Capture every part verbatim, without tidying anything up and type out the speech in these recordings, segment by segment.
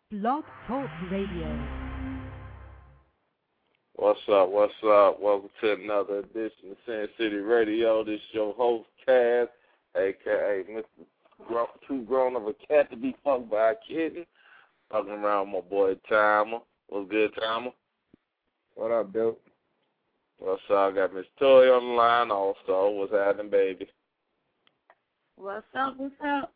Blog Talk Radio. What's up? What's up? Welcome to another edition of Sin City Radio. This is your host, Taz, a k a. Mister Gro- Too Grown of a Cat to Be Fucked by a Kitten. Talking around my boy, Timer. What's good, Timer? What up, Bill? What's up? I got Miss Toy on the line also. What's happening, baby? What's up? What's up?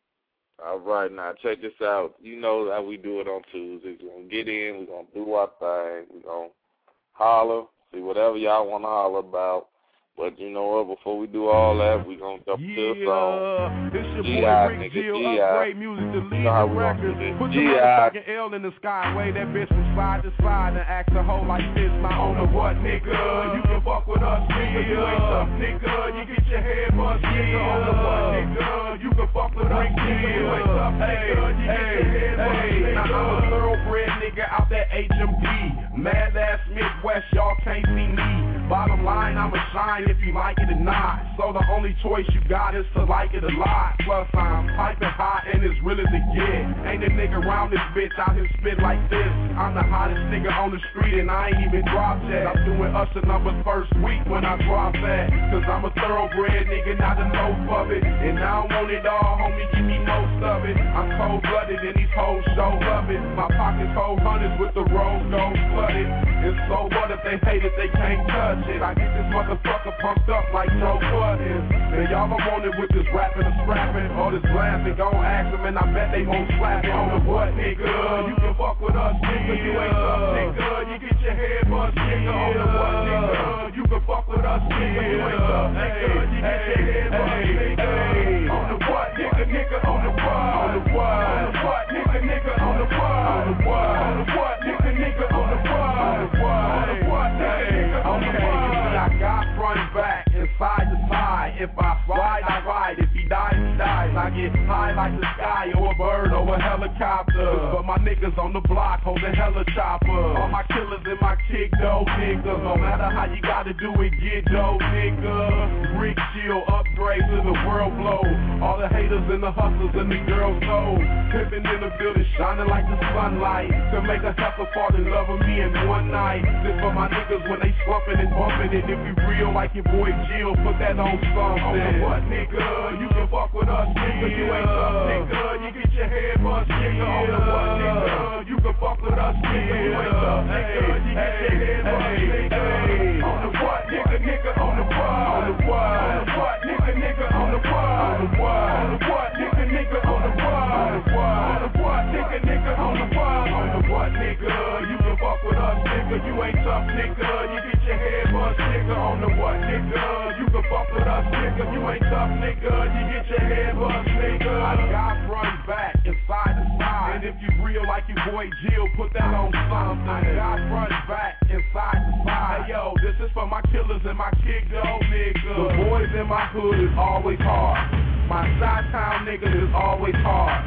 All right, now check this out. You know how we do it on Tuesdays. We're going to get in. We're going to do our thing. We're going to holler, see whatever y'all want to holler about. But you know what, before we do all that, we going to jump yeah, to a song. It's your G I, boy Rick nigga, Gill, G I. Upgrade Music, the lead You know how we records. gonna do this. Put your G I. motherfucking L in the sky, wave that bitch from side to side and act a hoe like this. Not on the what, nigga? You can fuck with us, nigga. You ain't tough, nigga. You get your head bust, nigga. On the what, nigga? You can fuck with us, nigga. You ain't tough, nigga. You get your head bust, nigga. Now I'm a thoroughbred nigga out that H M D. Mad ass Midwest, y'all can't see me. Bottom line, I'ma shine if you like it or not. So the only choice you got is to like it a lot. Plus I'm piping hot and as real as it get. Ain't a nigga around this bitch out here spit like this. I'm the hottest nigga on the street and I ain't even dropped yet. I'm doing Usher numbers first week when I drop that. Cause I'm a thoroughbred nigga, not a loaf of it. And I don't want it all, homie, give me most of it. I'm cold-blooded and these hoes show love it. My pockets hold hundreds with the rose gold flooded. And so what if they hate it, they can't touch it. I get this motherfucker pumped up like Joe Budden. And y'all don't want it with this rapping or scrapping. All this blasting, gon' ask them and I bet they won't slap it. On the what, nigga? You can fuck with us, nigga. You ain't tough, nigga. You get your head bust, nigga. On the what, nigga? You can fuck with us, nigga. You ain't tough, nigga. You get your head bust, nigga. On the what, nigga, nigga? On the what? On the what? On the what, nigga, nigga? On the what? On the what? On the what, nigga, nigga? On the what? On the what? On the what, nigga, nigga? On the what? I got front back and side to side. If I ride, I ride. If he dies, he dies. I get high like the sky or a bird or a helicopter. But my niggas on the block holding hella choppers. All my killers in my kick though, niggas. No matter how you gotta do it, get dough, nigga. Rick Shield, upgrade to the world blow. All the haters and the hustlers and the girls know. Pimpin' in the building, shining like the sunlight. To make a heifer fall in love with me in one night. This for my niggas when they slumping and bumping it. If you real like your boy Jill, put that on something. On the what, nigga? You can fuck with us, nigga. You ain't tough, nigga. You get your head bust, nigga. On the what, nigga? You can fuck with us, nigga. You ain't tough, nigga. You get your head bust, nigga. On the what, nigga, nigga? On the what? On the what? On the what, nigga, nigga? On the what? On the what? On the what, nigga, nigga? On the what? On the what? On the what, nigga, nigga? On the what? On the what, nigga? You can fuck with us, nigga. You ain't tough, nigga. You get your head bust, nigga. On the what, nigga? You can fuck with us, nigga. You ain't tough, nigga. You get your head bust, nigga. I got front back and side to side. And if you real like your boy Jill, put that on something. I got front back and side to side. Hey yo, this is for my killers and my kick though, nigga. The boys in my hood is always hard. My side town niggas is always hard.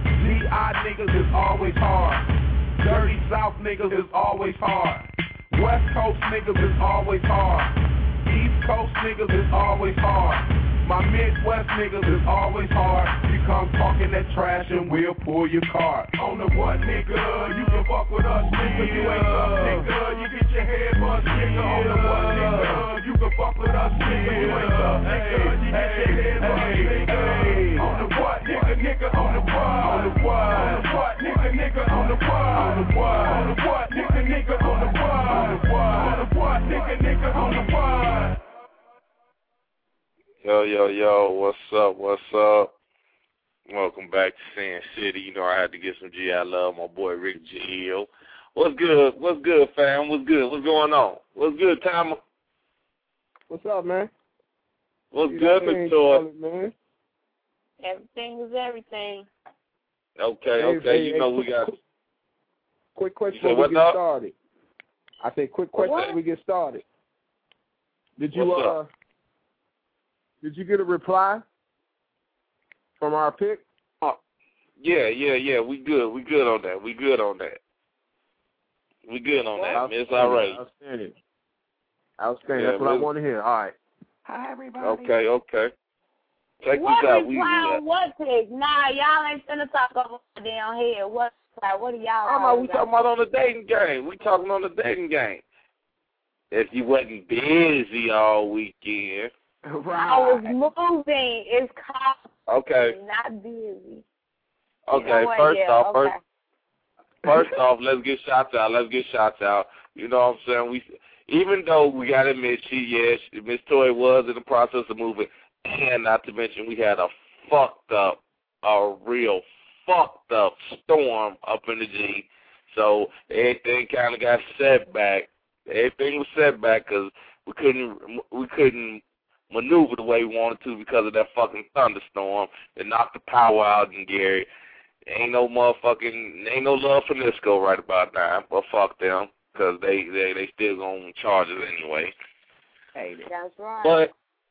G I niggas is always hard. Dirty South niggas is always hard. West Coast niggas is always hard. East Coast niggas is always hard. My Midwest niggas is always hard. You come talking that trash and we'll pull your car. On the what, nigga? You can fuck with us, nigga. You ain't tough, nigga. You get your head bust, nigga. On the what, nigga? You can fuck with us, nigga. You ain't tough, nigga. You get your head bust, nigga. On the what, nigga, nigga? On the what? On the what? On the what, nigga, nigga? On the what? On the what? On the what, nigga, nigga? On the what? On the what? On the what, nigga, nigga? On the what? Yo, yo, yo, what's up, what's up? Welcome back to Sin City. You know I had to get some G I love, my boy Rick Gill. What's good, what's good, fam? What's good, what's going on? What's good, Timer? What's up, man? What's You good, Mister Toy? Man? Everything is everything. Okay, Hey, okay, hey, you hey, know quick, we got... Quick, quick question You said before we what, get dog? started. I said quick question What? before we get started. Did you, What's uh... up? Did you get a reply from our pick? Oh, yeah, yeah, yeah. We good. We good on that. We good on that. We good on that. It's all right. Outstanding. Outstanding. Yeah, That's what I really. want to hear. All right. Hi, everybody. Okay, okay. Check What this out. We, reply we on what pick? Nah, y'all ain't finna talk over my damn head. What Like, what are y'all I'm not, we talking talking about on the dating game. We talking on the dating game. If you wasn't busy all weekend. Right. I was moving. It's called Okay. not busy. Okay, Oh, first yeah, off, okay. first first off, let's get shots out. Let's get shots out. You know what I'm saying? We, even though we got to admit, she, yeah, Miss Toy was in the process of moving, and not to mention we had a fucked up, a real fucked up storm up in the G. So everything kind of got set back. Everything was set back because we couldn't, we couldn't maneuver the way we wanted to because of that fucking thunderstorm that knocked the power out in Gary. Ain't no motherfucking, ain't no love for Nisco right about now, but fuck them, because they, they, they still gonna charge us anyway. Hey, that's right. But,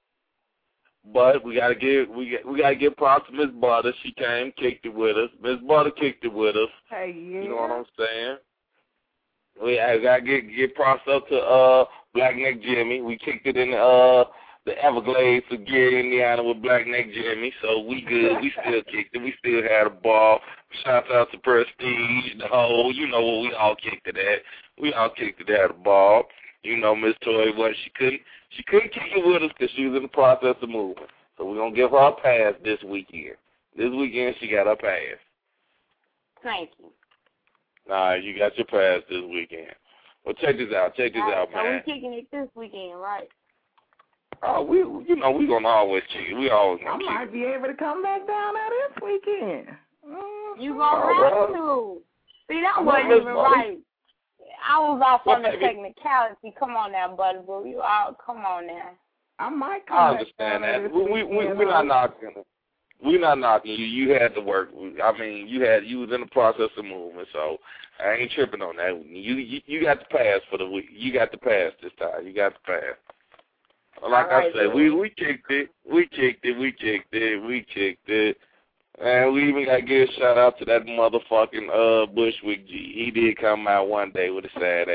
but we gotta give, we got, we gotta give props to Miss Butter. She came, kicked it with us. Miss Butter kicked it with us. Hey, yeah. You know what I'm saying? We I gotta get give props up to uh Black Neck Jimmy. We kicked it in uh the Everglades of Gary, Indiana with Black Neck Jimmy, so we good. We still kicked it. We still had a ball. Shout out to Prestige, the whole, you know what we all kicked it at. We all kicked it at a ball. You know, Miss Toy, what she couldn't, she couldn't kick it with us because she was in the process of moving. So we're going to give her a pass this weekend. This weekend she got her pass. Thank you. Nah, you got your pass this weekend. Well, check this out. Check this All right, out, so man. we kicking it this weekend, right? Oh, we, you know, we gonna always kick it. We always I gonna kick might it. be able to come back down there this weekend. Mm. You gonna have to. See, that wasn't Miss even Butter. right. I was off What, on the baby? technicality. Come on now, Butterboo. You all, come on now. I might come I back understand down there that. this We, we, we, weekend, we're not though. knocking it. We're not knocking you. You had to work. I mean, you had you was in the process of moving, so I ain't tripping on that. You you, you got the pass for the week. You got the pass this time. You got the pass. Like All right, I said, we we kicked it. We kicked it. We kicked it. We kicked it. And we even got to give a shout out to that motherfucking uh Bushwick G. He did come out one day with a sad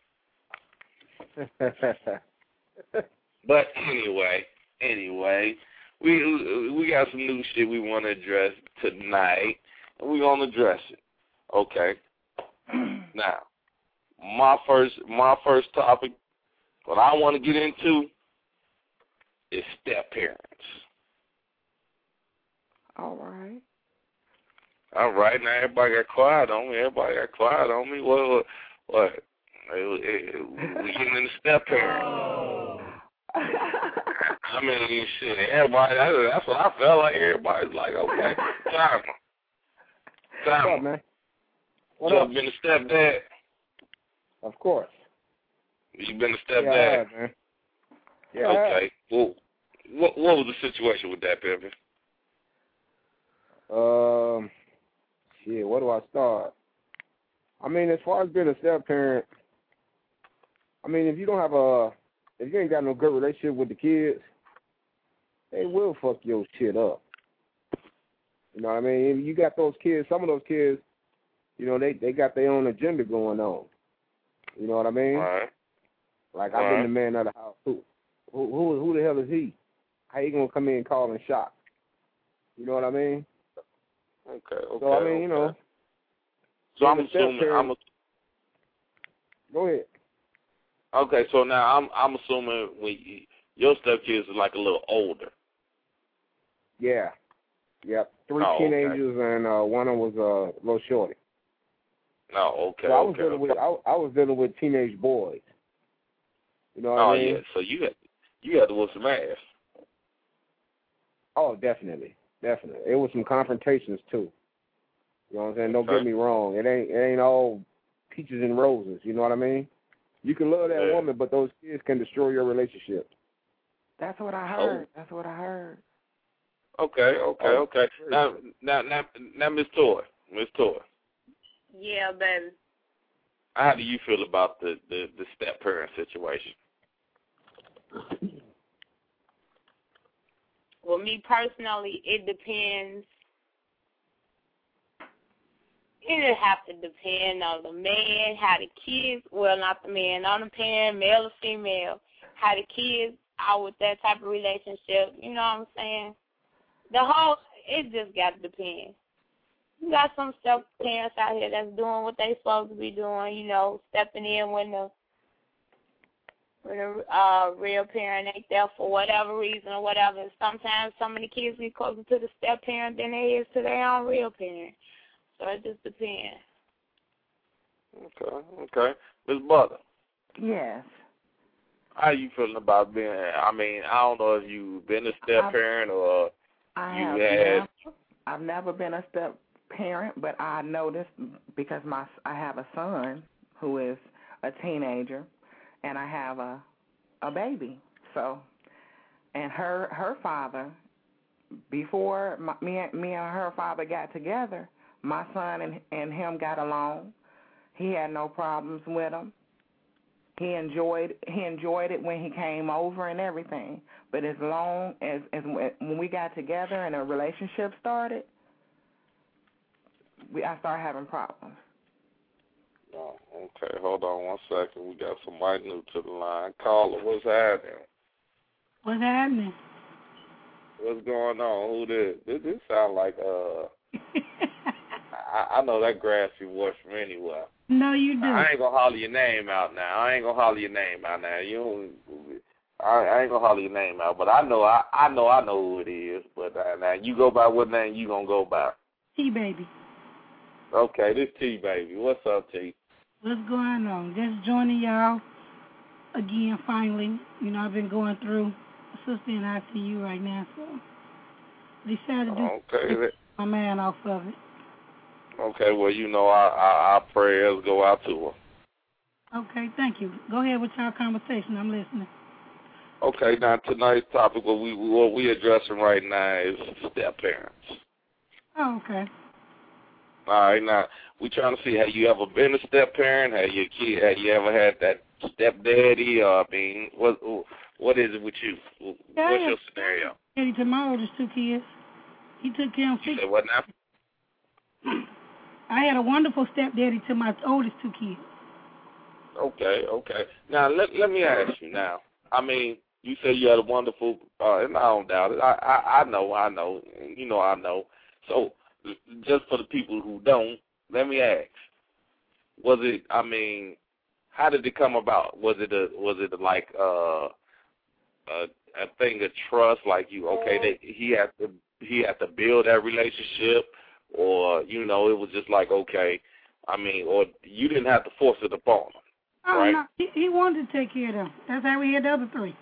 ass. But anyway, anyway, we we got some new shit we want to address tonight, and we're gonna address it. Okay. Now, my first my first topic, what I want to get into, is step parents. All right. All right, now everybody got quiet on me. Everybody got quiet on me. What? What? what? We getting into step parents. I mean, shit, everybody, that's what I felt like. Everybody's like, okay, time. Time. What up, man? What you up? ever been a stepdad? Of course. You been a Yeah, I stepdad? have, man. Yeah, I have. Okay. Well, what, what was the situation with that, Peppy? Um, shit, where do I start? I mean, as far as being a step-parent, I mean, if you don't have a, if you ain't got no good relationship with the kids, they will fuck your shit up. You know what I mean? If you got those kids, some of those kids, you know, they, they got their own agenda going on. You know what I mean? All right. Like, All I've been right. the man of the house, too. Who, who, who the hell is he? How you going to come in calling shots? You know what I mean? Okay, okay. So, I mean, you know. okay. So I'm being a assuming, step-parent- I'm a, Go ahead. okay, so now I'm I'm assuming when you, your stepkids are like a little older. Yeah. Yep. Three Oh, okay. teenagers and uh, one of them was uh, a little shorty. No, okay, So I was okay. dealing okay. with I, I was dealing with teenage boys. You know what Oh I mean? yeah, so you had you had to whoop some ass. Oh, definitely, definitely. It was some confrontations too. You know what I'm saying? Don't Okay. get me wrong. It ain't it ain't all peaches and roses. You know what I mean? You can love that Yeah. woman, but those kids can destroy your relationship. That's what I heard. That's what I heard. Okay, okay, Oh, okay. very Now, good. now, now, now, Miss Toy, Miss Toy, Yeah, baby. how do you feel about the the, the step parent situation? Well, me personally, it depends. It'll have to depend on the man, how the kids, well, not the man, on the parent, male or female, how the kids are with that type of relationship. You know what I'm saying? The whole, it just got to depend. you got some step parents out here that's doing what they supposed to be doing, you know, stepping in when the when the uh, real parent ain't there for whatever reason or whatever. Sometimes some of the kids be closer to the step parent than they is to their own real parent. So it just depends. Okay, okay. Miz Butter. Yes. How you feeling about being, I mean, I don't know if you've been a step parent or I you have had. never, I've never been a step parent, but I noticed because my I have a son who is a teenager, and I have a a baby. So, and her her father, before my, me me and her father got together, my son and and him got along. He had no problems with him. He enjoyed he enjoyed it when he came over and everything. But as long as, as when we got together and a relationship started, we I started having problems. Oh, okay. Hold on one second. We got somebody new to the line. Caller, what's happening? What's happening? What's going on? Who this? This, this sound like uh. I, I know that grassy voice from anywhere. No, you do. I ain't gonna holler your name out now. I ain't gonna holler your name out now. You, don't, I, I ain't gonna holler your name out. But I know, I, I know, I know who it is. But uh, now you go by what name you gonna go by? T baby. Okay, this T baby. What's up, T? What's going on? Just joining y'all again. Finally, you know I've been going through a sister in I C U right now, so decided to do okay. my man off of it. Okay, well, you know, our, our, our prayers go out to her. Okay, thank you. Go ahead with your conversation. I'm listening. Okay, now tonight's topic, what we what we addressing right now is step parents. Oh, okay. All right, now we trying to see, have you ever been a step parent? Have your kid? Have you ever had that stepdaddy? Or I mean, what what is it with you? Yeah, What's your scenario? Daddy to my oldest two kids. He took care of six. You said what now? I had a wonderful stepdaddy to my oldest two kids. Okay, okay. Now, let let me ask you now. I mean, you say you had a wonderful, uh, and I don't doubt it. I, I, I know, I know. You know I know. So, just for the people who don't, let me ask. Was it, I mean, how did it come about? Was it a, was it a, like uh, a, a thing of trust, like you, okay, they, he had to, he had to build that relationship? Or, you know, it was just like, okay, I mean, or you didn't have to force it upon him, oh, right? No, he, he wanted to take care of them. That's how we had the other three.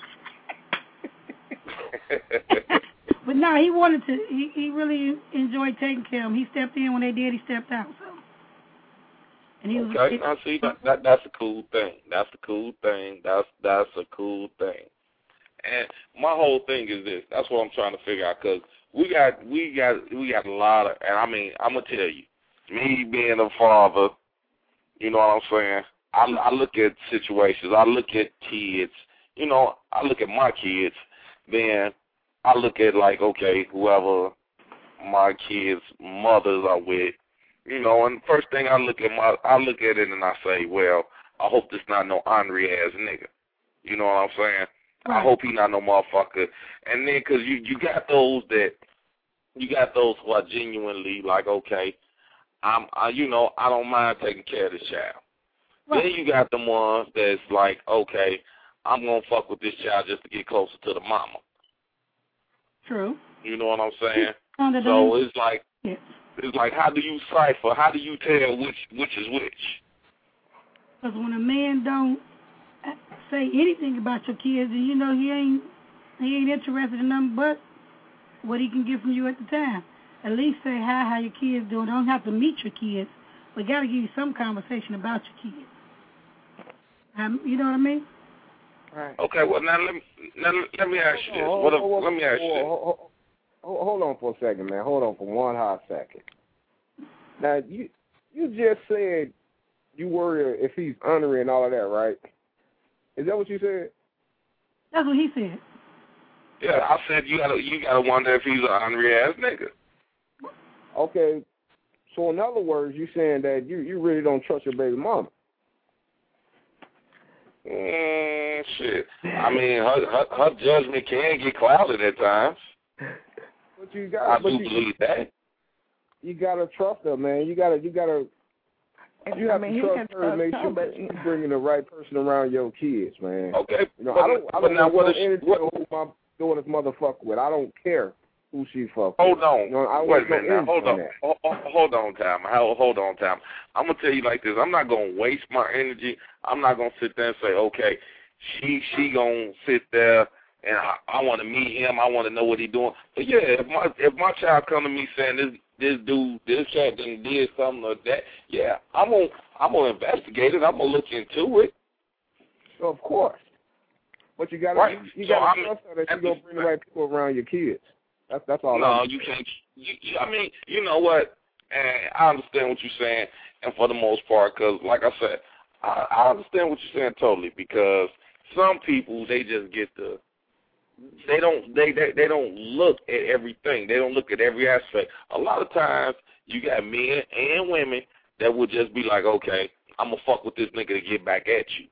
But no, he wanted to, he, he really enjoyed taking care of them. He stepped in when they did, he stepped out, so. And he okay, was, now see, that, that, that's a cool thing. That's a cool thing. That's, that's a cool thing. And my whole thing is this. That's what I'm trying to figure out, because We got, we got, we got a lot of, and I mean, I'm gonna tell you, me being a father, you know what I'm saying? I, I look at situations, I look at kids, you know, I look at my kids, then I look at like, okay, whoever my kids' mothers are with, you know, and first thing I look at my, I look at it and I say, well, I hope this not no ornery ass nigga, you know what I'm saying? I hope he not no motherfucker. And then, because you, you got those that, you got those who are genuinely like, okay, I'm, I, you know, I don't mind taking care of this child. Right. Then you got the ones that's like, okay, I'm going to fuck with this child just to get closer to the mama. True. You know what I'm saying? So it's like, yes. It's like, how do you cipher? How do you tell which which is which? Because when a man don't say anything about your kids, and you know he ain't he ain't interested in nothing but what he can get from you at the time. At least say hi, how your kids doing. Don't have to meet your kids, but got to give you some conversation about your kids. Um, you know what I mean? Right. Okay. Well, now let me now, let me ask you this. What if, let me ask you this. Hold on for a second, man. Hold on for one hot second. Now you you just said you worry if he's ornery and all of that, right? Is that what you said? That's what he said. Yeah, I said you gotta you gotta wonder if he's an ornery ass nigga. Okay, so in other words, you saying that you, you really don't trust your baby mama? Mm, shit. I mean, her, her her judgment can get clouded at times. But you got, I but do you, believe that. you gotta trust her, man. You gotta, you gotta, you have I mean, to trust her to make sure but she's bringing the right person around your kids, man. Okay. You know, but, I don't, I but don't now want what no is energy what? to who my daughter's mother fuck with. I don't care who she fuck with. Hold on. You know, I Wait a want no minute. Now, energy hold on on. that. Hold, hold on, time. Hold, hold on, time. I'm gonna tell you like this. I'm not gonna waste my energy. I'm not gonna sit there and say, okay, she she gonna sit there and I, I want to meet him. I want to know what he's doing. But yeah, if my if my child come to me saying this this dude, this cat done did something or that, yeah, I'm gonna I'm gonna investigate it. I'm gonna look into it. So of course, but you gotta right. you, you so gotta I'm, trust her that she's gonna bring the right people around your kids. That's that's all. No, I'm you can't. You, you, I mean, you know what? And I understand what you're saying, and for the most part, because like I said, I, I understand what you're saying totally. Because some people they just get the they don't they, they they don't look at everything. They don't look at every aspect. A lot of times you got men and women that would just be like, okay, I'm gonna fuck with this nigga to get back at you.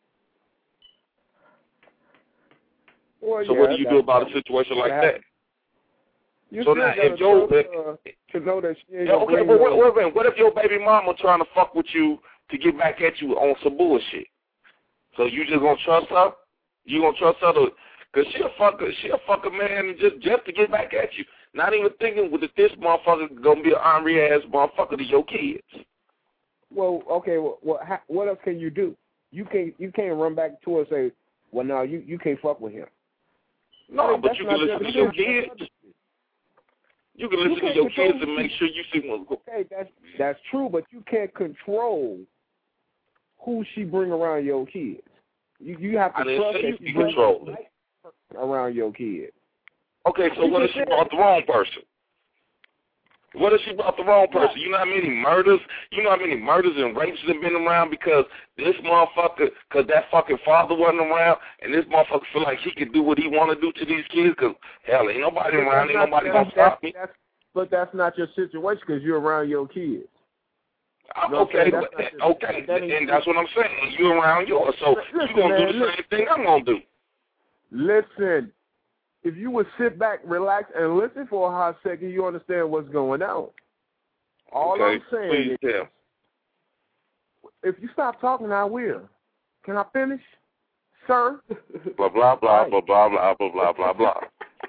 Well, so yeah, what do you do about a situation like that? You so still now, gotta if your trust her to know that she ain't yeah, okay, but wait, wait a minute. What if your baby mama trying to fuck with you to get back at you on some bullshit? So you just gonna trust her? You gonna trust her to? Cause she'll fuck a she'll fuck a man just just to get back at you. Not even thinking that this motherfucker gonna be an ornery ass motherfucker to your kids. Well, okay. Well, well ha, what else can you do? You can't you can't run back to her and say, well, no, you you can't fuck with him. No, I mean, but you can listen to your kids. You can listen you to your kids and make sure you see what's going. Okay, that's that's true, but you can't control who she bring around your kids. You you have to I didn't trust say that you she can brings control the it. right person around your kids. Okay, so You what if she brought the wrong person? What if she brought the wrong person? You know how many murders, you know how many murders and rapes have been around because this motherfucker, because that fucking father wasn't around, and this motherfucker feel like he can do what he want to do to these kids because, hell, ain't nobody But around, ain't not, nobody going to stop me. That's, but that's not your situation because you're around your kids. I'm no, okay, that's but, your, okay, that and that's what I'm saying. You're around yours, so listen, you're going to man, do the listen. same thing I'm going to do. Listen, if you would sit back, relax, and listen for a hot second, you understand what's going on. All okay, I'm saying please is, tell. if you stop talking, I will. Can I finish, sir? Blah, blah, blah, right. blah, blah, blah, blah, blah, blah, blah.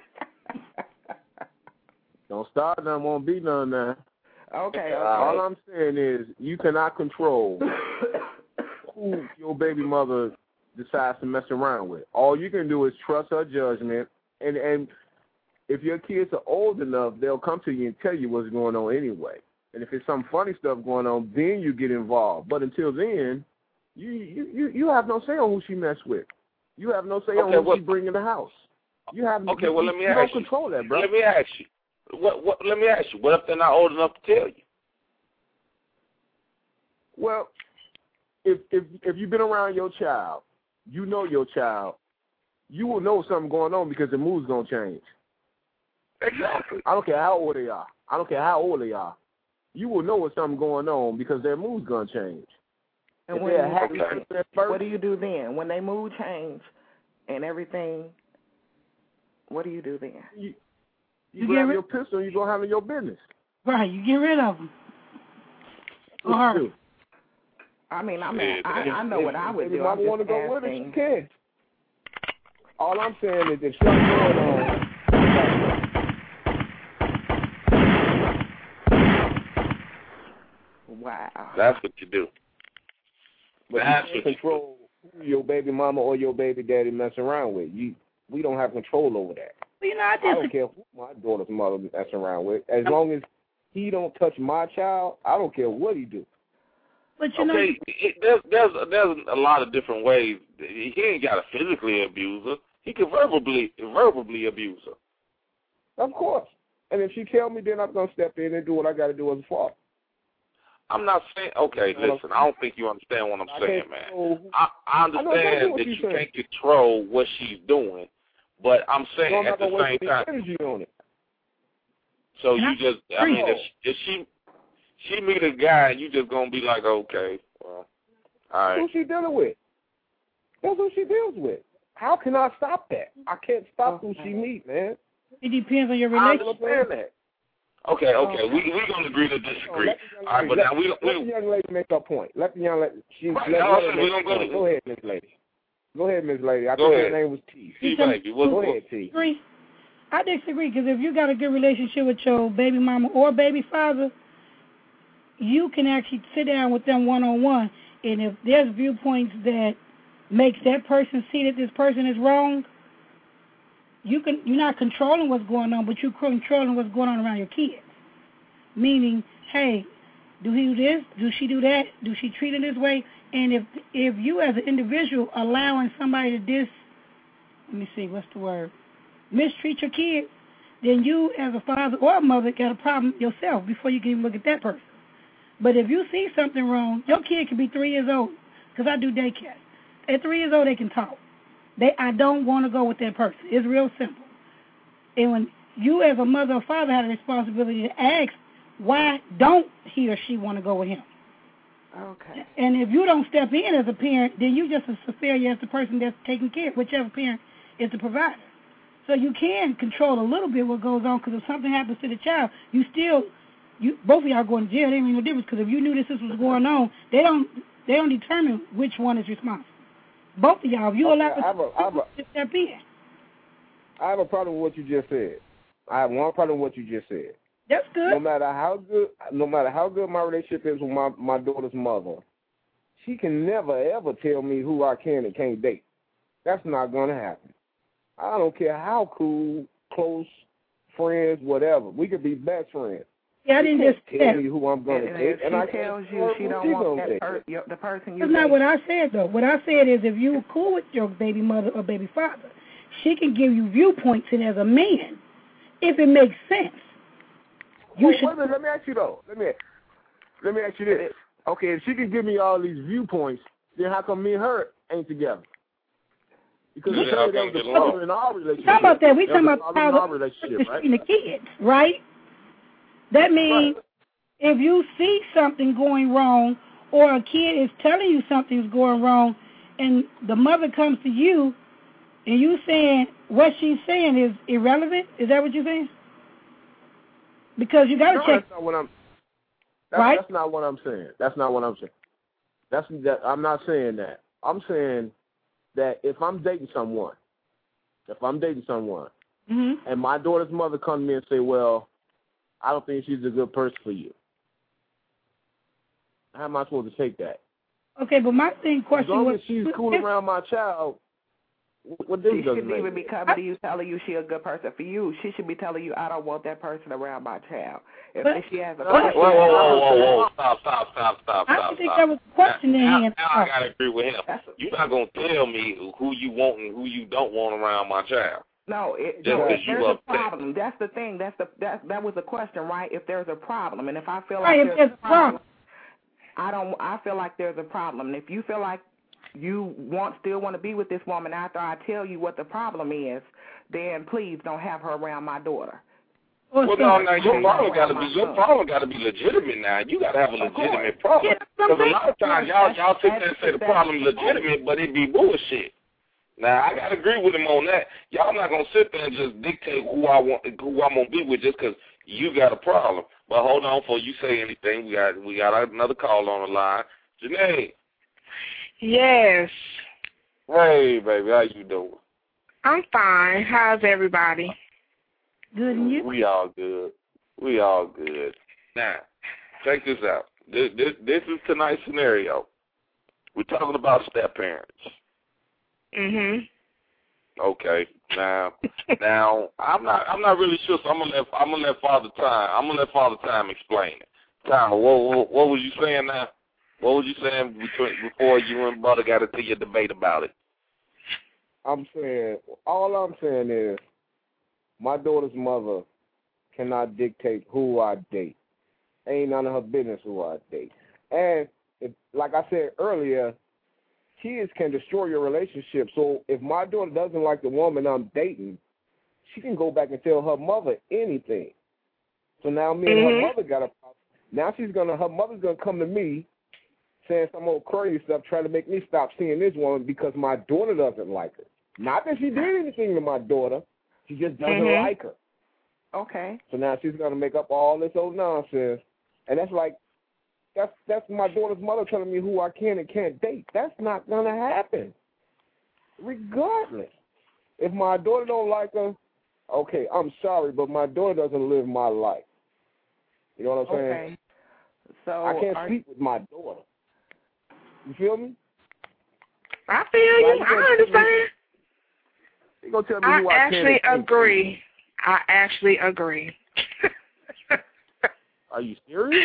Don't start none, won't be none now. Okay, okay. All I'm saying is you cannot control who your baby mother decides to mess around with. All you can do is trust her judgment, and, and if your kids are old enough, they'll come to you and tell you what's going on anyway. And if it's some funny stuff going on, then you get involved. But until then, you you, you have no say on who she messed with. You have no say okay, on who well, she bring in the house. You have okay. You, well, let me you ask don't you. control that, bro. Let me ask you. What? What? Let me ask you. What if they're not old enough to tell you? Well, if if if you've been around your child, you know your child, you will know something going on because the mood's gonna change. Exactly. I don't care how old they are. I don't care how old they are. You will know what's something going on because their mood's gonna change. And if what they're do, happy you, at first, what do you do then when they mood change and everything? What do you do then? You, you, You grab get your pistol and you go handle your business. Right, you get rid of them. What Or you do? I mean, I mean, I, I know if, what I would if do. If mama want to go asking. with it, she can. All I'm saying is if something going on. Wow. That's what you do. But That's you can't what control who your baby mama or your baby daddy mess around with. You, we don't have control over that. Well, you know, I just I don't care who my daughter's mother mess around with. As long as he don't touch my child, I don't care what he do. But you know, okay, it, there's there's there's a lot of different ways. He ain't got to physically abuse her. He can verbally verbally abuse her. Of course. And if she tell me, then I'm gonna step in and do what I got to do as a father. I'm not saying. Okay, listen. I don't think you understand what I'm I saying, can't man. control- I, I I know exactly understand what that you're you saying. can't control what she's doing, but I'm saying So I'm at not the gonna same waste time. any energy on it. So And you I just, I mean, agree. if, if she she meet a guy, you just gonna be like, okay, well, all right. Who she dealing with? That's who she deals with. How can I stop that? I can't stop who she meet, man. it depends on your I relationship. understand that. Okay, okay, we we gonna agree to disagree. So All right, but let, now we let we. the young lady make her point. Let the young lady. She, Right, let, now let I her said make we gonna her go point. to. Go ahead, Miss Lady. Go ahead, Miss Lady. I Go think ahead. her name was T. T baby. What, Go ahead, T. Agree. I disagree because if you got a good relationship with your baby mama or baby father, you can actually sit down with them one on one, and if there's viewpoints that makes that person see that this person is wrong, you can you're not controlling what's going on, but you're controlling what's going on around your kids. Meaning, hey, do he do this? Do she do that? Do she treat it this way? And if if you as an individual allowing somebody to dis, let me see, what's the word, mistreat your kid, then you as a father or a mother got a problem yourself before you can even look at that person. But if you see something wrong, your kid can be three years old, because I do daycare. At three years old, they can talk. They, I don't want to go with that person. It's real simple. And when you as a mother or father have a responsibility to ask, why don't he or she want to go with him? Okay. And if you don't step in as a parent, then you just as failure as the person that's taking care, whichever parent is the provider. So you can control a little bit what goes on, because if something happens to the child, you still, you both of y'all going to jail. There ain't no difference, because if you knew this, this was going on, they don't they don't determine which one is responsible. Both of y'all, if you Okay, allow I have a- I have a- to step in. I have a problem with what you just said. I have one problem with what you just said. That's good. No matter how good, no matter how good my relationship is with my, my daughter's mother, she can never ever tell me who I can and can't date. That's not going to happen. I don't care how cool, close, friends, whatever. We could be best friends. Yeah, I didn't She just can't tell say. me who I'm going to And date, if and I she can't tells tell you her she who don't she want gonna that date. per- your, the person you That's not date- what I said, though. What I said is if you cool with your baby mother or baby father, she can give you viewpoints, and as a man, if it makes sense, you well, should. wait a minute, let me ask you though. Let me let me ask you this. Okay, if she can give me all these viewpoints, then how come me and her ain't together? Because Yeah, you said that I was can't the get along. problem in our relationship. Talking about that, we That talking was the about problem in how our the relationship, right? the kids, right? That means Right. if you see something going wrong, or a kid is telling you something's going wrong, and the mother comes to you, and you saying what she's saying is irrelevant, is that what you're saying? Because you got to No, check. that's not what I'm. That's, Right? that's not what I'm saying. That's not what I'm saying. That's that. I'm not saying that. I'm saying that if I'm dating someone, if I'm dating someone, Mm-hmm. and my daughter's mother comes to me and say, "Well, I don't think she's a good person for you," how am I supposed to take that? Okay, but my thing As question long was, as she's cool around my child, what She difference does it shouldn't even make? be coming to you telling you she a good person for you. She should be telling you, I don't want that person around my child. If But- she has a Whoa, whoa, whoa, whoa, whoa, whoa! Stop, stop, stop, stop, I stop, don't think stop. that was a question in now, hand. now I gotta agree with him. That's- You're not gonna tell me who you want and who you don't want around my child. No, it, Just no, 'cause if you there's a upset. problem. That's the thing. That's the that that was the question, right? If there's a problem, and if I feel Right, like if there's there's a problem. I don't. I feel like there's a problem. And if you feel like you want still want to be with this woman after I tell you what the problem is, then please don't have her around my daughter. Or Well, some- no, now your Yeah, problem around got to my be your son. problem got to be legitimate. Now you got to have a Of course. legitimate problem. Yeah, that's what I'm Because a lot of times y'all That's- y'all sit there and that's- say the that's- problem legitimate, but it be bullshit. Now I gotta agree with him on that. Y'all not gonna sit there and just dictate who I want, who I'm gonna be with, just because you got a problem. But hold on, before you say anything, we got we got another call on the line. Janae. Yes, Hey, baby, how you doing? I'm fine. How's everybody? Good, and you? We all good. We all good. Now, check this out. This this, this is tonight's scenario. We're talking about step parents. Mhm. Okay. Now, now I'm not I'm not really sure. So I'm gonna let I'm gonna let Father Time I'm gonna let Father Time explain it. Time, what, what what was you saying now? What was you saying between, before you and brother got into your debate about it? I'm saying, all I'm saying is, my daughter's mother cannot dictate who I date. Ain't none of her business who I date. And if, like I said earlier, kids can destroy your relationship. So if my daughter doesn't like the woman I'm dating, she can go back and tell her mother anything. So now me and Mhm. her mother got a problem. Now she's gonna, her mother's gonna come to me saying some old crazy stuff, trying to make me stop seeing this woman because my daughter doesn't like her. Not that she did anything to my daughter, she just doesn't Mhm. like her. Okay. So now she's gonna make up all this old nonsense, and that's like, that's that's my daughter's mother telling me who I can and can't date. That's not gonna happen, regardless. If my daughter don't like her, okay, I'm sorry, but my daughter doesn't live my life. You know what I'm saying? Okay. So I can't are, sleep with my daughter. You feel me? I feel you. Like, I understand. You gonna tell me I who I actually can and agree. I actually agree. Are you serious?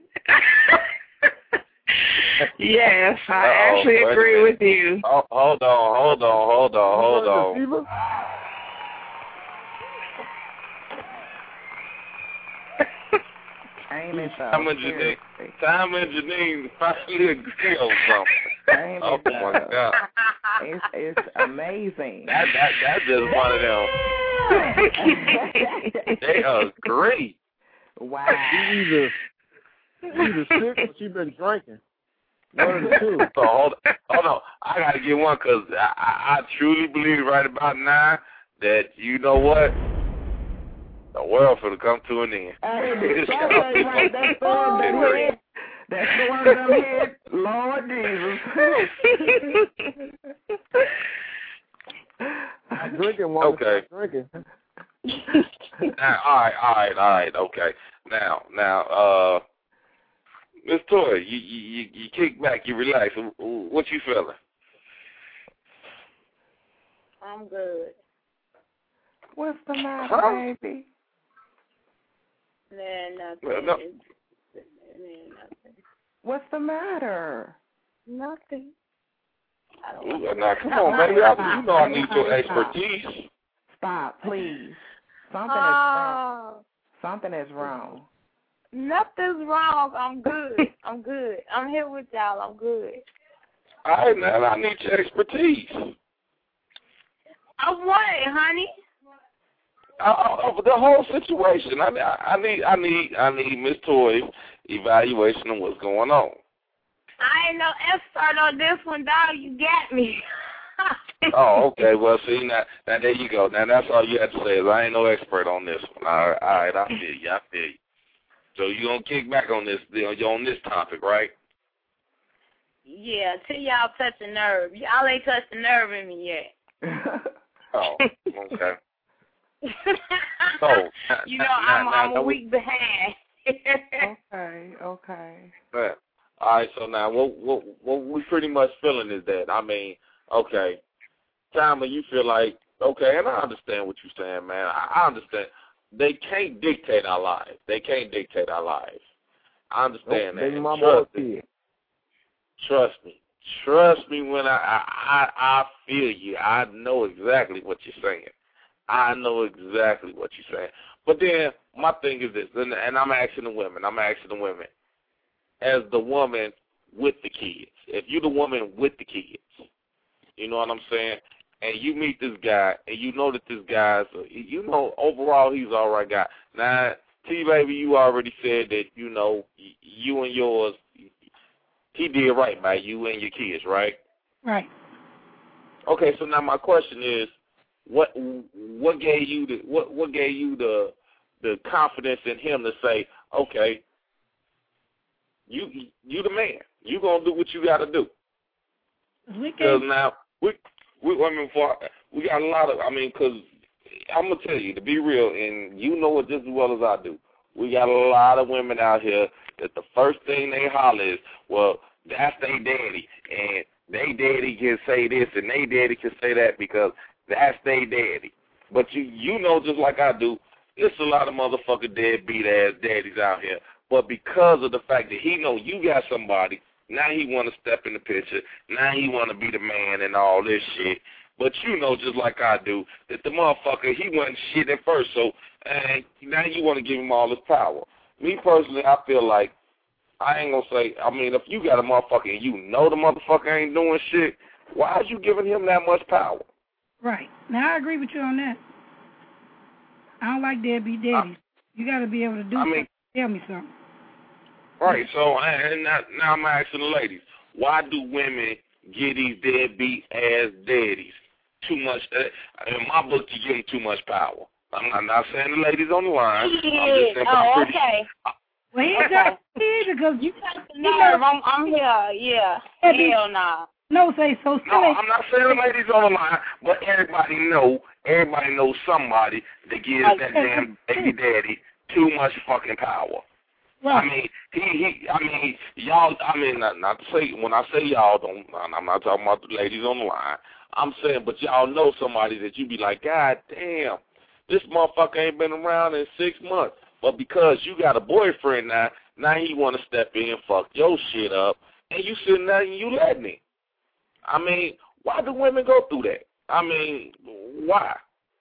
Yes, I Uh-oh, actually wait a agree minute. with you. Oh, hold on, hold on, hold on, hold on. Deceiver? ain't it though? Time and Janine, Seriously. Time and Janine finally agree on something. Ain't Oh it my though? God, It's it's amazing. that that that's just one of them. They agree. Wow. She either, she either sick or she been drinking. One of the two. So hold, hold on, I gotta get one because I, I, I truly believe right about now that you know what, the world finna come to an end. Hey, that's right. That's the one that hit. That's the one that hit. Lord Jesus. I'm drinking one. Okay. I'm drinking. Now, all right, all right, all right, okay. Now, now, uh, Miss Toy, you, you you kick back, you relax. What you feeling? I'm good. What's the matter, Huh? baby? Man, nothing. Well, no. Man, nothing. What's the matter? Nothing. I don't Ooh, want now, come on, baby. I, you know I need your expertise. Stop, please. Something Oh. is wrong. Something is wrong. Nothing's wrong. I'm good. I'm good. I'm here with y'all. I'm good. All right, now I need your expertise. I want it, honey. Uh, the whole situation. I, I need, I need, I need Miss Toy's evaluation of what's going on. I ain't no expert on this one, dog. You got me. Oh, okay. Well, see, now, now there you go. Now that's all you have to say is I ain't no expert on this one. All right, all right, I feel you. I feel you. So you gonna kick back on this, you know, on this topic, right? Yeah, till y'all touch a nerve. Y'all ain't touched a nerve in me yet. Oh, okay. So you know, now, I'm, now, I'm now a we, week behind. Okay, okay. right. All right. So now, what what what we pretty much feeling is that I mean, okay, Tama, you feel like okay, and I understand what you're saying, man. I, I understand. They can't dictate our lives. They can't dictate our lives. I understand Nope, that. baby mama Trust or me. kid. Trust me. Trust me when I, I I I feel you. I know exactly what you're saying. I know exactly what you're saying. But then my thing is this, and, and I'm asking the women. I'm asking the women, as the woman with the kids. If you're the woman with the kids, you know what I'm saying? And you meet this guy, and you know that this guy's, you know, overall he's all right guy. Now, T-Baby, you already said that, you know, you and yours, he did right by you and your kids, right? Right. Okay, so now my question is, what what gave you the what what gave you the the confidence in him to say, okay, you you the man, you gonna do what you got to do? We Because can. now we we I mean for we got a lot of I mean because I'm gonna tell you to be real, and you know it just as well as I do. We got a lot of women out here that the first thing they holler is, well, that's their daddy, and they daddy can say this and they daddy can say that because that's their daddy. But you you know just like I do, it's a lot of motherfucking deadbeat ass daddies out here. But because of the fact that he know you got somebody, now he want to step in the picture. Now he want to be the man and all this shit. But you know just like I do that the motherfucker, he wasn't shit at first. So and now you want to give him all this power. Me personally, I feel like, I ain't going to say, I mean, if you got a motherfucker and you know the motherfucker ain't doing shit, why is you giving him that much power? Right. Now, I agree with you on that. I don't like deadbeat daddies. You got to be able to do I something. mean, Tell me something. Right, so and now, now I'm asking the ladies, why do women give these deadbeat ass daddies too much? Uh, in my book, you give them too much power. I'm, I'm not saying the ladies on the line. Yeah. I'm just saying, Oh, pretty, okay. Well, he Okay. got because You got the nerve. I'm, I'm here. Yeah. Hell nah. No, say so. No, I'm not saying the ladies on the line, but everybody know, everybody knows somebody that gives that damn baby daddy too much fucking power. Right. I mean, he, he, I mean, y'all, I mean, not, not to say, when I say y'all, don't, I'm not talking about the ladies on the line. I'm saying, but y'all know somebody that you be like, God damn, this motherfucker ain't been around in six months. But because you got a boyfriend now, now he want to step in and fuck your shit up, and you sitting there and you letting him. I mean, why do women go through that? I mean, why?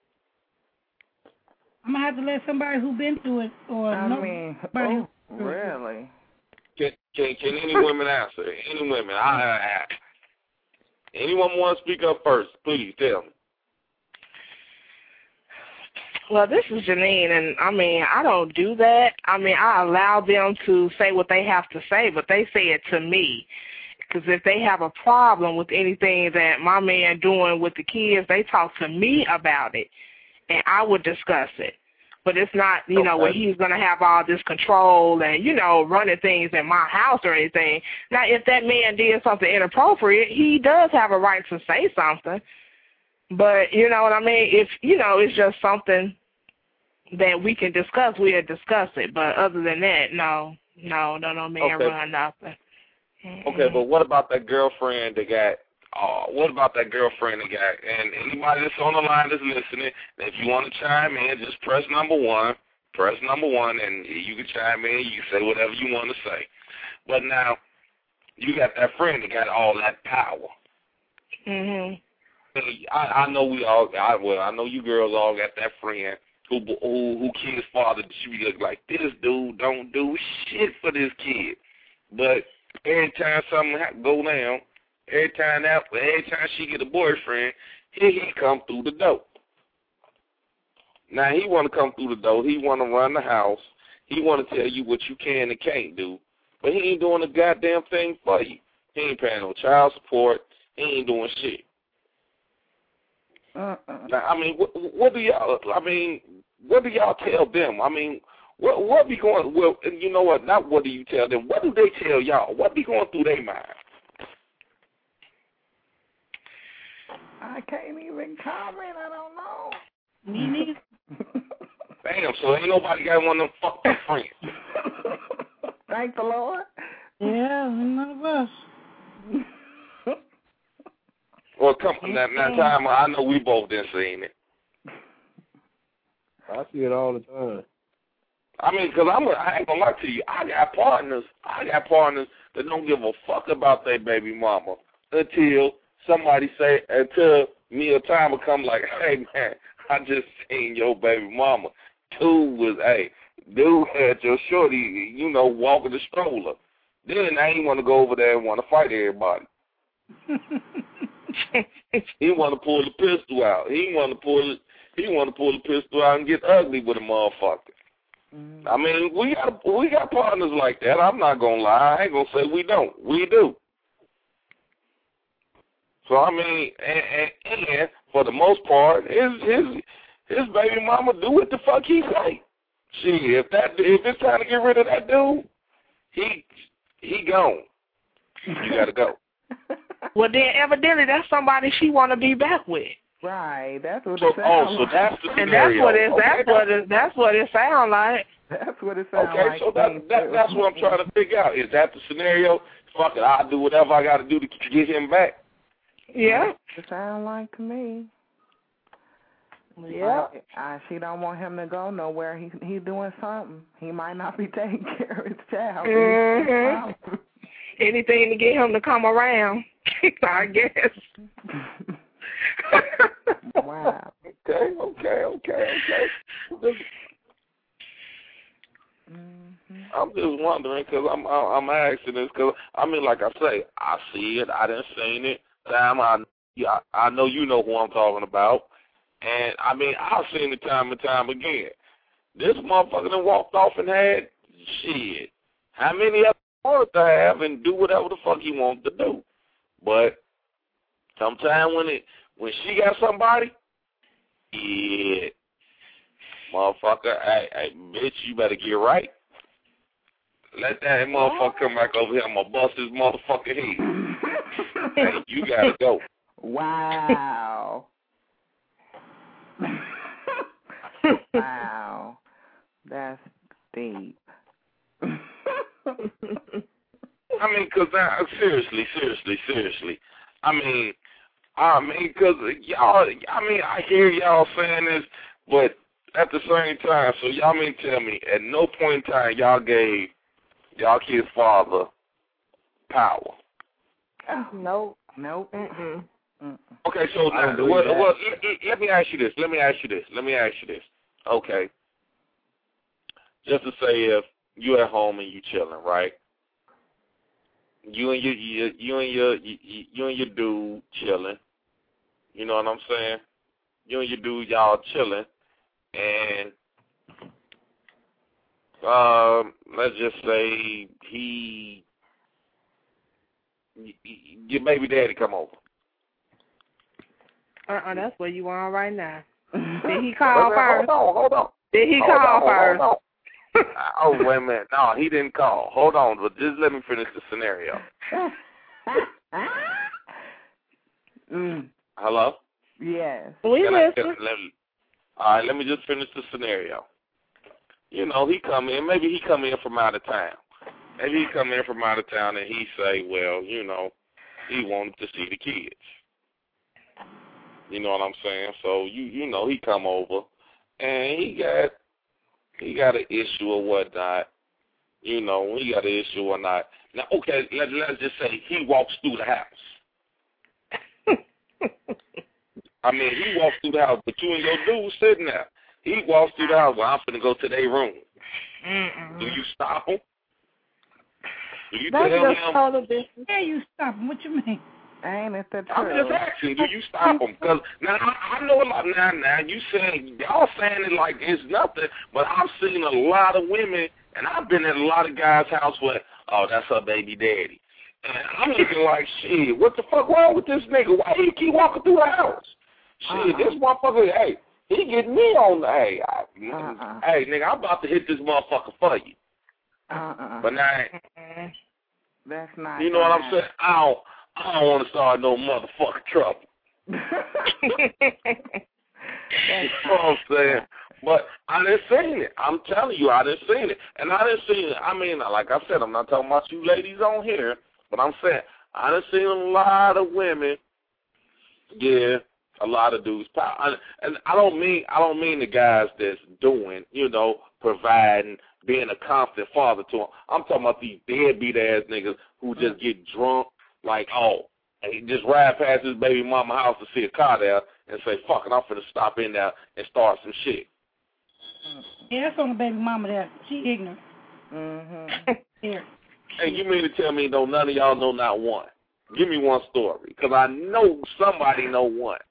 I'm going to have to let somebody who been through it or I know mean, somebody oh, who really? Can, can, can any women answer? Any women? I, I, I, anyone want to speak up first? Please tell me. Well, this is Janine, and, I mean, I don't do that. I mean, I allow them to say what they have to say, but they say it to me. Because if they have a problem with anything that my man doing with the kids, they talk to me about it, and I would discuss it. But it's not, you know, where he's going to have all this control and, you know, running things in my house or anything. Now, if that man did something inappropriate, he does have a right to say something. But, you know what I mean? If, you know, it's just something that we can discuss, we'll discuss it. But other than that, no, no, no, no man Okay. run nothing. Okay, but what about that girlfriend that got, uh, what about that girlfriend that got, and anybody that's on the line that's listening, if you want to chime in, just press number one, press number one, and you can chime in, you can say whatever you want to say. But now, you got that friend that got all that power. Mm-hmm. I, I know we all, I, well, I know you girls all got that friend who, who, who kid's father that you look like, this dude don't do shit for this kid. But every time something go down, every time that, every time she get a boyfriend, here he come through the door. Now he want to come through the door. He want to run the house. He want to tell you what you can and can't do. But he ain't doing a goddamn thing for you. He ain't paying no child support. He ain't doing shit. Uh-uh. Now, I mean, what, what do y'all? I mean, what do y'all tell them? I mean, what what be going? Well, and you know what? Not what do you tell them? What do they tell y'all? What be going through their mind? I can't even comment. I don't know. Me neither. Damn, so ain't nobody got one of them fucked up friends. Thank the Lord. Yeah, none of us. Well, come on, that, that time, I know we both done seen it. I see it all the time. I mean, because I'm a, I ain't going to lie to you. I got partners. I got partners that don't give a fuck about their baby mama until somebody say, until me or time will come like, hey, man, I just seen your baby mama. Dude was, hey, dude had your shorty, you know, walking the stroller. Then I ain't want to go over there and want to fight everybody. He want to pull the pistol out. He want to pull it. He want to pull the pistol out and get ugly with a motherfucker. Mm. I mean, we got we got partners like that. I'm not gonna lie. I ain't gonna say we don't. We do. So I mean, and, and, and for the most part, his his his baby mama do what the fuck he say. Shit, if that if it's time to get rid of that dude, he he gone. You gotta go. Well, then evidently that's somebody she want to be back with. Right, that's what so, it sounds oh, so like. that's the and scenario. that's what it. Okay. That's what it. That's what it sounds like. That's what it sounds okay, like. Okay, so that, that that's what I'm trying to figure out. Is that the scenario? Fuck it, I'll do whatever I got to do to get him back. Yeah. It sounds like to me. Yeah. I, I, she don't want him to go nowhere. He he's doing something. He might not be taking care of his child. Mm-hmm. Anything to get him to come around, I guess. Wow. Okay, okay, okay, okay. Just, mm-hmm. I'm just wondering because I'm I'm asking this because I mean, like I say, I see it. I didn't seen it. Time I yeah, I know you know who I'm talking about, and I mean I've seen it time and time again. This motherfucker done walked off and had shit. How many of wanted to have and do whatever the fuck he wanted to do. But sometime when it when she got somebody, yeah, motherfucker, hey, hey, bitch, you better get right. Let that motherfucker come back over here. I'm gonna bust his motherfucking head. Hey, you gotta go. Wow. Wow. That's deep. I mean, because now, seriously, seriously, seriously. I mean, I mean, because y'all, I mean, I hear y'all saying this, but at the same time, so y'all mean tell me, at no point in time y'all gave y'all kid's father power. Oh, Nope. Nope. Mm-mm. Okay, so now, well, well let, let me ask you this. Let me ask you this. Let me ask you this. Okay. Just to say, if you at home and you chilling, right? You and your, you, you and your, you, you and your dude chilling. You know what I'm saying? You and your dude, y'all chilling, and um, let's just say he, your baby daddy come over. Uh-uh, that's where you are right now. Did he call hold first? On, hold on, Did he hold call on, first? Hold on. Oh, wait a minute. No, he didn't call. Hold on, but just let me finish the scenario. mm. Hello? Yes. We Can I, listen. can, let me, all right, let me just finish the scenario. You know, he come in, maybe he come in from out of town. Maybe he come in from out of town and he say, well, you know, he wanted to see the kids. You know what I'm saying? So, you you know, he come over and he got he got an issue or whatnot. You know, he got an issue or not. Now, okay, let, let's just say he walks through the house. I mean, he walks through the house, but you and your dude sitting there. He walks through the house. Well, I'm finna go to their room. Mm-mm. Do you stop him? Do you That's tell just him? total business. Yeah, you stop him. What you mean? Ain't it the truth? I'm just asking, do you stop him? Because now I, I know a lot. Now, now you saying y'all saying it like it's nothing, but I've seen a lot of women, and I've been at a lot of guys' house where, oh, that's her baby daddy, and I'm looking like, shit, what the fuck wrong with this nigga? Why do you keep walking through the house? Shit, uh-uh. This motherfucker, hey, he getting me on. Hey, I, uh-uh. hey, nigga, I'm about to hit this motherfucker for you. Uh-uh. But now, that's not. You know what I'm saying? I don't. I don't want to start no motherfucking trouble. You know what I'm saying? But I didn't see it. I'm telling you, I didn't see it. And I didn't see it. I mean, like I said, I'm not talking about you ladies on here, but I'm saying I done seen a lot of women, yeah, a lot of dudes. And I don't mean I don't mean the guys that's doing, you know, providing, being a confident father to them. I'm talking about these deadbeat ass niggas who just get drunk. Like, oh, and he just ride past his baby mama house to see a car there and say, fuck it, I'm finna stop in there and start some shit. Yeah, that's on the baby mama there. She ignorant. Mm-hmm. Here. Hey, you mean to tell me though none of y'all know not one? Give me one story, because I know somebody know one.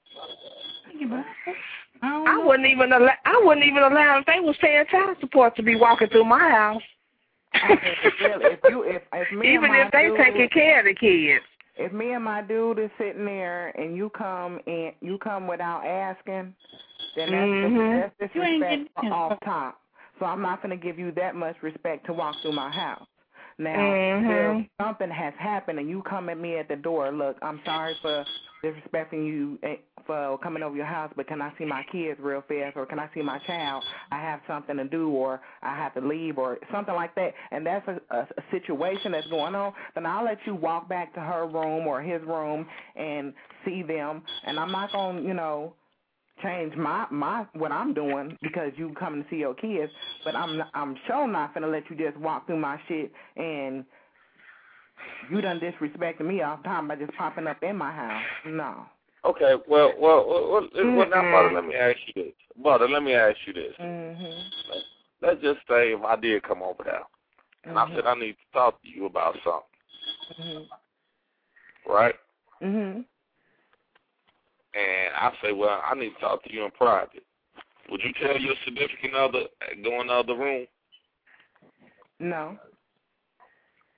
I, I wouldn't even allow. I wouldn't even allow if they was paying child support to be walking through my house. if you, if, if me Even and my if they dude, taking care of the kids. If me and my dude is sitting there and you come and you come without asking, then that's, mm-hmm. that's disrespect off top. So I'm not going to give you that much respect to walk through my house. Now, mm-hmm. if something has happened and you come at me at the door, look, I'm sorry for disrespecting you for coming over your house, but can I see my kids real fast, or can I see my child? I have something to do, or I have to leave, or something like that, and that's a, a, a situation that's going on, then I'll let you walk back to her room or his room and see them, and I'm not going to, you know, change my, my what I'm doing because you coming to see your kids, but I'm I'm sure not going to let you just walk through my shit and you done disrespected me all the time by just popping up in my house. No. Okay, well, well, well, well, mm-hmm. well now, Mother, let me ask you this. Mother, let me ask you this. Mm-hmm. Let's just say if I did come over there, and mm-hmm. I said I need to talk to you about something. Mm-hmm. Right? Mm-hmm. And I say, well, I need to talk to you in private. Would you tell your significant other go in the other room? No.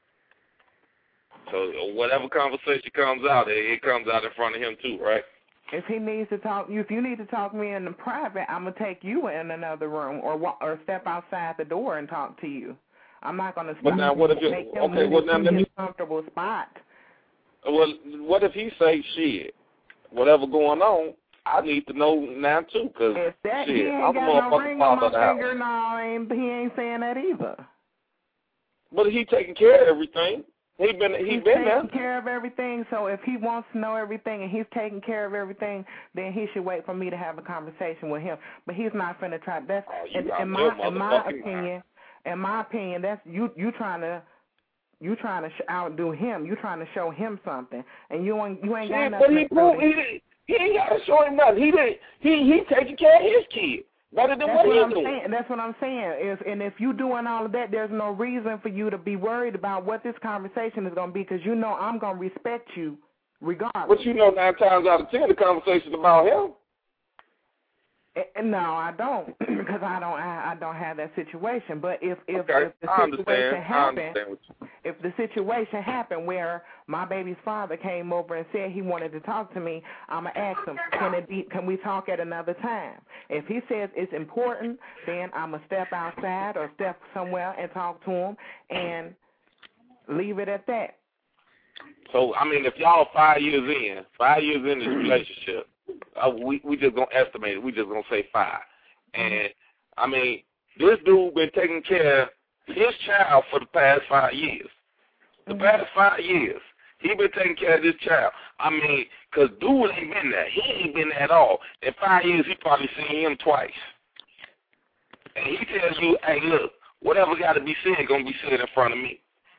So whatever conversation comes out, it comes out in front of him too, right? If he needs to talk, if you need to talk to me in the private, I'm gonna take you in another room or or step outside the door and talk to you. I'm not gonna stop But now, what if you make him okay? move Well, now to let his me. comfortable spot. Well, what if he say shit? Whatever going on, I need to know now too, cause If that shit, he ain't I'm a got no motherfucking ring on father of the my house. finger, no, ain't, he ain't saying that either. But he taking care of everything. He been he He's been there. taking care of everything, so if he wants to know everything and he's taking care of everything, then he should wait for me to have a conversation with him. But he's not finna try. That's Oh, you in, out in there, my in my motherfucking opinion. In my opinion, that's you you trying to you trying to sh- outdo him. You trying to show him something, and you ain't you ain't got Shit, nothing. but he to proved do. he didn't. He ain't got to show him nothing. He didn't. He he taking care of his kid better than That's what, what he I'm doing. saying. That's what I'm saying. Is and if you doing all of that, there's no reason for you to be worried about what this conversation is going to be, because you know I'm going to respect you regardless. But you know, nine times out of ten, the conversation about him. Eh, No, I don't, because I don't. I, I don't have that situation. But if if, Okay, if the I situation understand. I happened, understand what you. if the situation happened where my baby's father came over and said he wanted to talk to me, I'm gonna ask him, can it be? Can we talk at another time? If he says it's important, then I'm gonna step outside or step somewhere and talk to him and leave it at that. So I mean, if y'all five years in, five years in this relationship, uh, we we just gonna estimate it. We just gonna say five. And I mean, this dude been taking care of his child for the past five years. The Mm-hmm. past five years, he been taking care of this child. I mean, cause dude ain't been there. He ain't been there at all. In five years, he probably seen him twice. And he tells you, hey, look, whatever got to be said gonna be said in front of me.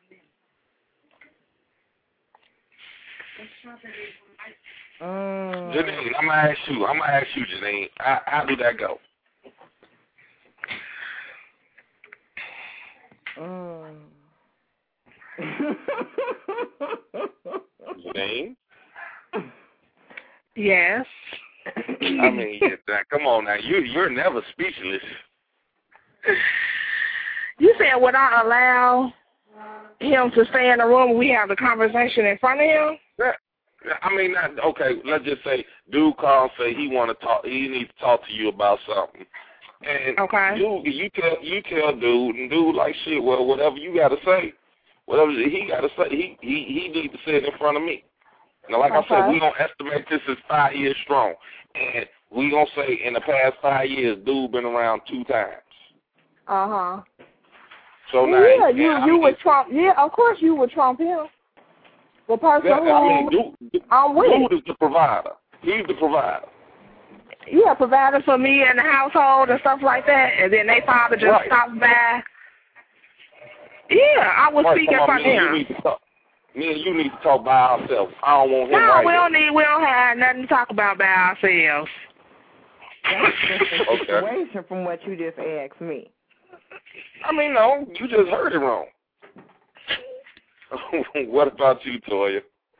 Mm. Janine, I'm gonna ask you. I'm gonna ask you, Janine. How, how did that go? Mm. Janine? Yes. I mean, yeah, now, come on now. You you're never speechless. You said would I allow him to stay in the room and we have the conversation in front of him? Yeah. I mean, not, okay. Let's just say, dude call and say he want to talk. He needs to talk to you about something. And Okay. you you tell you tell dude, and dude like shit. Well, whatever you got to say, whatever he got to say, he he he needs to say it in front of me. Now, like Okay. I said, we gonna estimate this as five years strong, and we gonna say in the past five years, dude been around two times. Uh huh. So now, Yeah, you now, I you mean, would trump. Yeah, of course you would trump him. The person yeah, I mean, who dude, I'm with. dude is the provider. He's the provider. Yeah, provided for me and the household and stuff like that, and then they father just Right. stops by. Yeah, I would Right, speak in come on, front of me and you him. need to talk. Me and you need to talk by ourselves. I don't want him No, right we here. don't need. We don't have nothing to talk about by ourselves. That's just the Okay. situation from what you just asked me. I mean, no, you just heard it wrong. What about you, Toya?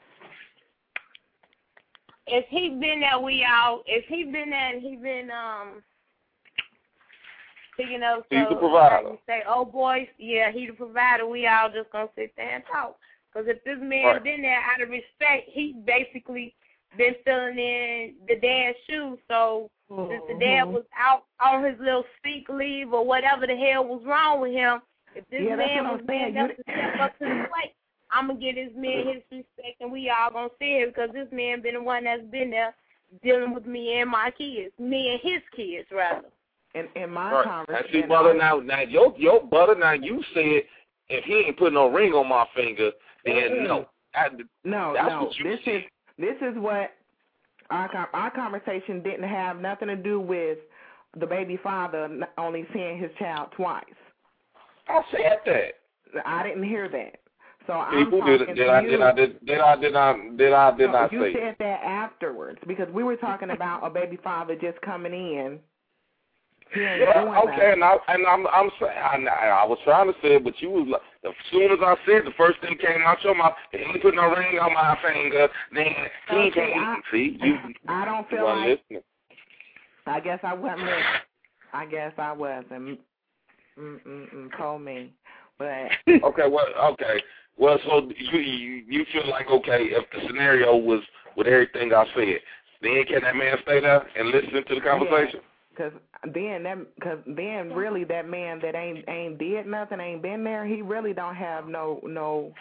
If he been there, we all. If he been there, and he been um picking up. He's so, the provider. like you say, oh boys, yeah, he the provider. We all just gonna sit there and talk. Because if this man Right. been there out of respect, he basically been filling in the dad's shoes. So since the dad was out on his little sick leave or whatever the hell was wrong with him, if this Yeah, that's man what was I'm man saying. enough to step up to the plate, I'm going to get this man his respect, and we all going to see it because this man been the one that's been there dealing with me and my kids, me and his kids, rather. In, in my Right. conversation, Now, see, brother, now, now your, your brother, now you said if he ain't putting no ring on my finger, then Mm-mm. no. I, No, that's no. what you This said. is this is what our com- our conversation didn't have nothing to do with the baby father n- only seeing his child twice. I said that. I didn't hear that. So I'm People, talking did, to did, I, you. did I did did I did I did I did No, not you say said that afterwards because we were talking about a baby father just coming in. He ain't Yeah, doing okay, nothing. and I and I'm I'm saying I, I was trying to say it, but you was like, as soon as I said the first thing came out your mouth, he ain't put no ring on my finger. Then he Okay, can't I- see you. I don't you feel wasn't like. listening. I guess I wasn't listening. I guess I wasn't. Mm mm mm. Told me, but Okay, well, okay, well, so you you, you feel like okay if the scenario was with everything I said, Then can that man stay there and listen to the conversation? Because then, that, cause then really that man that ain't ain't did nothing, ain't been there, he really don't have no no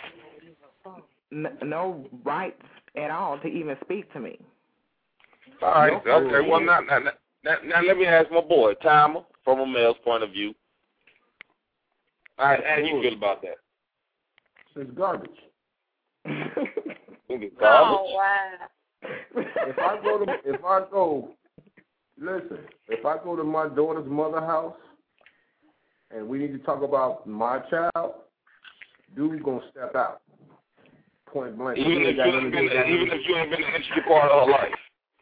no rights at all to even speak to me. All right, no, okay. Well, now, now, now, now let me ask my boy, Timer, from a male's point of view. All right, how do you feel about that? It's garbage. It's garbage. Oh, wow. If I go to, if I go, listen, if I go to my daughter's mother house and we need to talk about my child, dude's gonna step out. Point blank. Even if you ain't been, even if you ain't been an integral part of her life.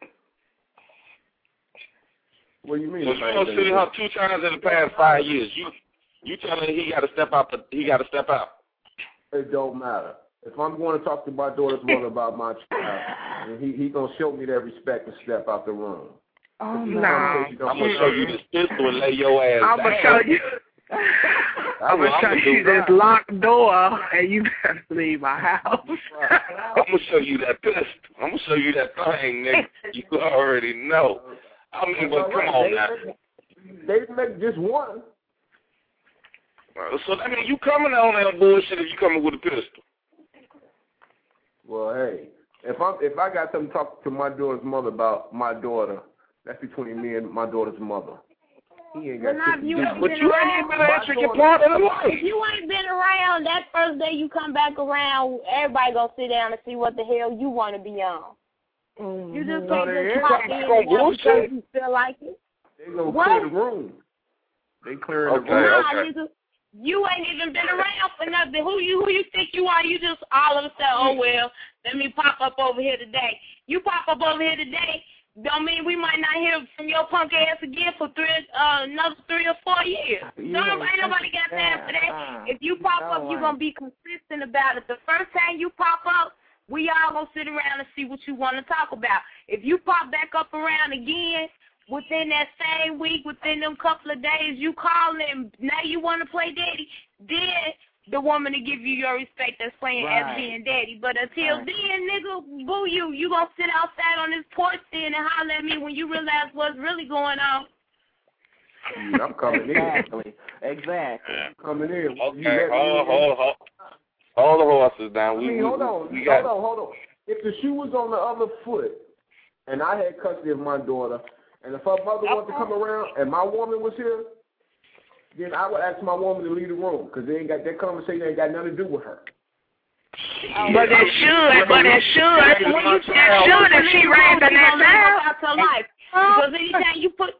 What do you mean? So you don't see her two times in the past five years. You you telling her he got to step out? The, he got to step out. It don't matter. If I'm going to talk to my daughter's mother about my child, and he he gonna show me that respect and step out the room. Oh no! Nah. I'm gonna show you this pistol and lay your ass I'm down. gonna show you. I'm gonna show you this locked door, and you better leave my house. I'm gonna show you that pistol. I'm gonna show you that thing, nigga. You already know. I mean, but come on now. They make just one. So that means you coming on that bullshit if you coming with a pistol. Well, hey, if I if I got something to talk to my daughter's mother about my daughter, that's between me and my daughter's mother. He ain't got Well, shit to you do. ain't But been you around. ain't been answering your part of the life. If you ain't been around, that first day you come back around, everybody gonna sit down and see what the hell you want to be on. Mm-hmm. You just can't no, just pop in and because you feel like it. They gonna what? clear the room. They clearing okay, the room. Nah, okay. nigga, you ain't even been around for nothing. Who you who you think you are? You just all of a sudden, oh well, let me pop up over here today. You pop up over here today, don't mean we might not hear from your punk ass again for three uh another three or four years. You No, ain't ain't nobody got time for that. uh, If you pop no up, you way. gonna be consistent about it. The first time you pop up, we all gonna sit around and see what you want to talk about. If you pop back up around again, within that same week, within them couple of days, you call and now you want to play daddy, then the woman to give you your respect that's playing Right. as being daddy. But until Right. then, nigga, boo you. You going to sit outside on this porch then and holler at me when you realize what's really going on. Yeah, I'm coming in. Exactly. Exactly. I'm coming in. You Okay, let me hold, in. hold, hold. Hold the horses down. I We, mean, we, hold on, we got, hold on, hold on. If the shoe was on the other foot, and I had custody of my daughter, and if her mother wanted to come around, and my woman was here, then I would ask my woman to leave the room, because they ain't got that conversation ain't got nothing to do with her. But it should, but it should. When you It should if she raised in that about house. your life. Because anytime you put...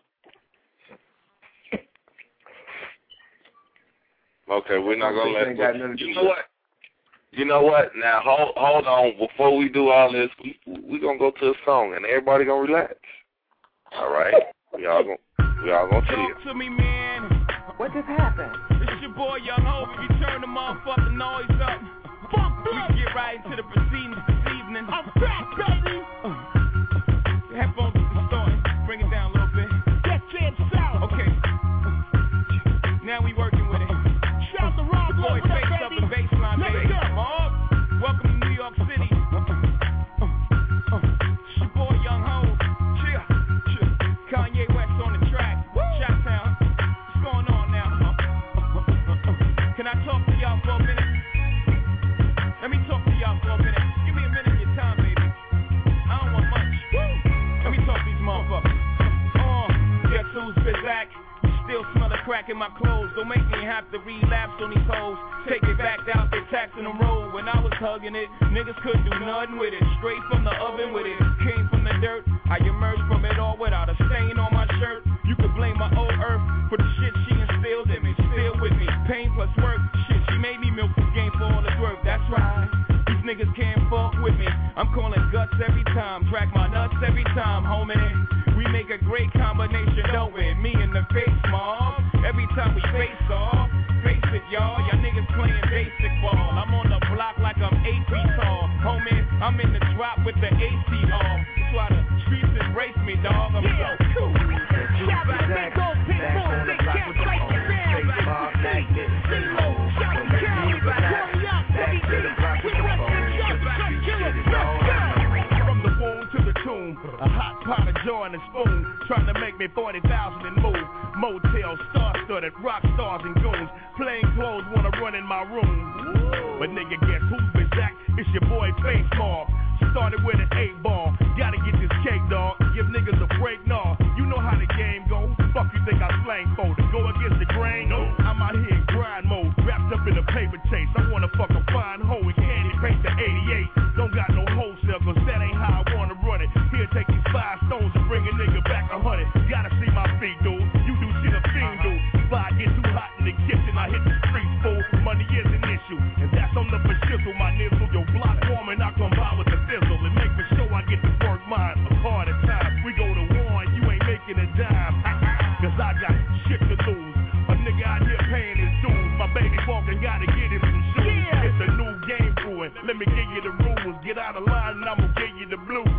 okay, we're not going to let Ain't got nothing to you do know with what? You know what? Now, hold hold on. Before we do all this, we we going to go to a song, and everybody going to relax. All right? We all going we all gonna chill. Talk to me, man. What just happened? It's your boy, Young Hope. If you turn the motherfucking noise up, fuck we can get right into the proceedings this evening. I'm back, baby. Uh, headphones is starting. Bring it down a little bit. Get jam sound. Okay. Now we working with it. Shout the wrong boy, face up the baseline, baby. Mark, welcome to New York City. Uh, uh, uh, it's your boy, Young Hope. Chill, chill. Kanye West on the track. Chi-Town. What's going on now? Uh, uh, uh, uh, uh. Can I talk to y'all for a minute? Let me talk to y'all for a minute. Give me a minute of your time, baby. I don't want much. Let me talk to these motherfuckers. Oh, guess who's back? Still smell the crack in my clothes. Don't make me have to relapse on these hoes. Take it back out there, taxing the road. When I was hugging it, niggas couldn't do nothing with it. Straight from the oven with it. Came from the dirt. I emerged from it all without a stain on my shirt. You could blame my old earth for the shit she instilled in me. Still with me. Pain plus work. Shit, she made me milk this game for all it's worth. That's right. These niggas can't fuck with me. I'm calling guts every time. Track my nuts every time, homie. We make a great combination, don't we? Me in the face, mom. Every time we face off, face it, y'all. Y'all niggas playing basic ball. I'm on the block like I'm eight feet tall. Homie, I'm in the drop with the A C off. That's why the streets embrace me, dog. I'm so cool. Shout out to Big Old Big Bull, they can't fight the sound like the C-Lo. Shout out to Cali, Corey up, Biggie D. We rest in jump, cut killers, let's go. From the womb to the tomb. A hot pot of joy and a spoon, trying to make me forty thousand and move. Motel, star-studded, rock stars and goons. Plain clothes wanna run in my room. But nigga, guess who's been Zach? It's your boy Face Mob. Started with an eight ball. Gotta get this cake, dog. Give niggas a break, nah. You know how the game goes. Fuck you think I slang for? To go against the grain? No. I'm out here in grind mode, wrapped up in a paper chase. I wanna fuck a fine hoe and candy paint the eighty-eight. Don't got no wholesale, cause that ain't how I wanna run it. Here, take these five stones and bring a nigga back a hundred. Gotta see my feet, dude. You do shit a fiend, dude. If I get too hot in the kitchen, I hit the streets, fool. Money is an issue, and that's on the shizzle. My nizzle, your block warming, I come by with the fizzle. And make for sure I get to work mine. A hard at times. We go to war and you ain't making a dime. Cause I got shit to lose. A nigga out here paying his dues. My baby walking, gotta get him some shoes. Yeah. It's a new game brewing. Let me give you the rules. Get out of line and I'ma give you the blues.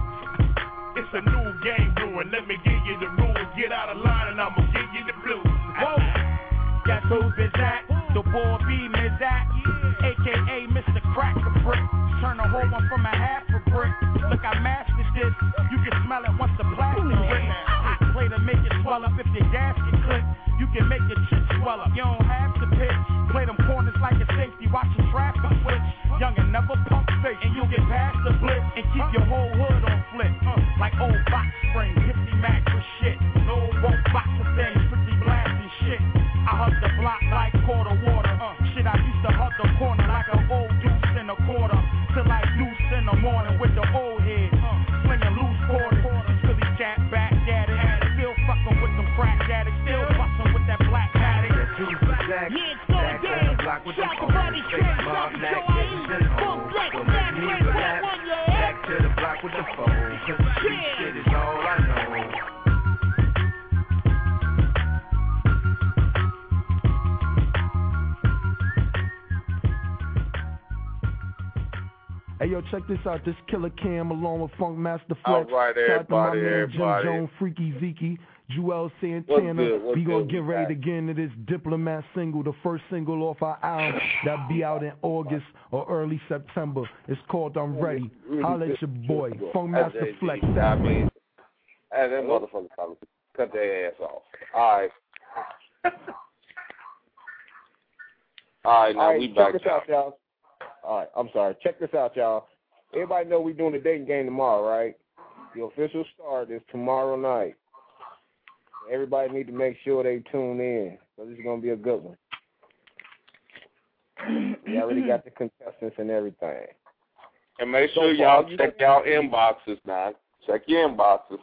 It's a new game brewing. Let me give you the rules. Get out of line and I'ma give you the blues. Whoa. Guess who's been that? The boy B Mizak, A K A Mister Cracker Brick. Turn a whole one from a half a brick. Look, I mastered this. You can smell it once the plastic breaks. I play to make it swell up if your gasket click. You can make your chick swell up. You don't have to pitch. Play them corners like a safety. Watch the traffic switch. Young and never pump fake. And you get past the blitz and keep your whole hood on flip. Like old box spring, fifty max for shit. No won't box a thing, strictly blasting shit. I hug the block like quarter water. Uh, shit, I used to hug the corner like an old deuce in a quarter. Till like deuce in the morning with the old head. Uh, slinging loose quarters. Silly cat back at it. Still fucking with them crack addicts. Still busting with that black addict. Yeah, it's going down. Shout the body train. Shout the show I eat. Full black, black, black, black, one your head. Back to the block with the phone. Cause the street shit is all I know. Hey yo, check this out. This Killer Cam along with Funk Master Flex. All right, everybody, everybody. Jim Jones, Freaky Zeke, Joel Santana. We gonna get ready to get into this Diplomat single, the first single off our album that'll be out in August or early September. It's called I'm Ready. Holla at your boy, Funk Master Flex. I mean, and them motherfuckers probably cut their ass off. All right. All right, now All right, we check back this out, y'all. All right, I'm sorry. Check this out, y'all. Everybody know we're doing the dating game tomorrow, right? The official start is tomorrow night. Everybody need to make sure they tune in, because this is going to be a good one. We already got the contestants and everything. And make sure so y'all check y'all inboxes now. Check your inboxes.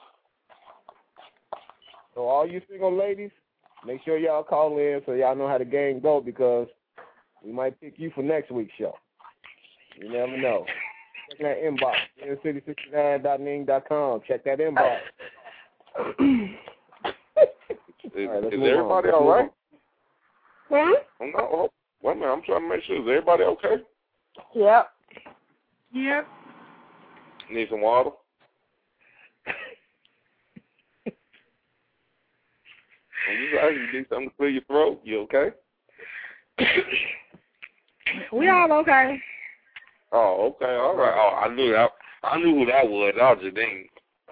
So all you single ladies, make sure y'all call in so y'all know how the game go, because we might pick you for next week's show. You never know. Check that inbox, in city sixty-nine dot ning dot com. Check that inbox. Is, all right, is everybody all right? Hmm? I'm not, oh, wait a minute, I'm trying to make sure. Is everybody okay? Yep. Yep. Need some water? I'm just asking, you need something to clear your throat? You okay? We all okay. Oh, okay, all right. Oh, I knew that. I knew who that was. That was Jadine.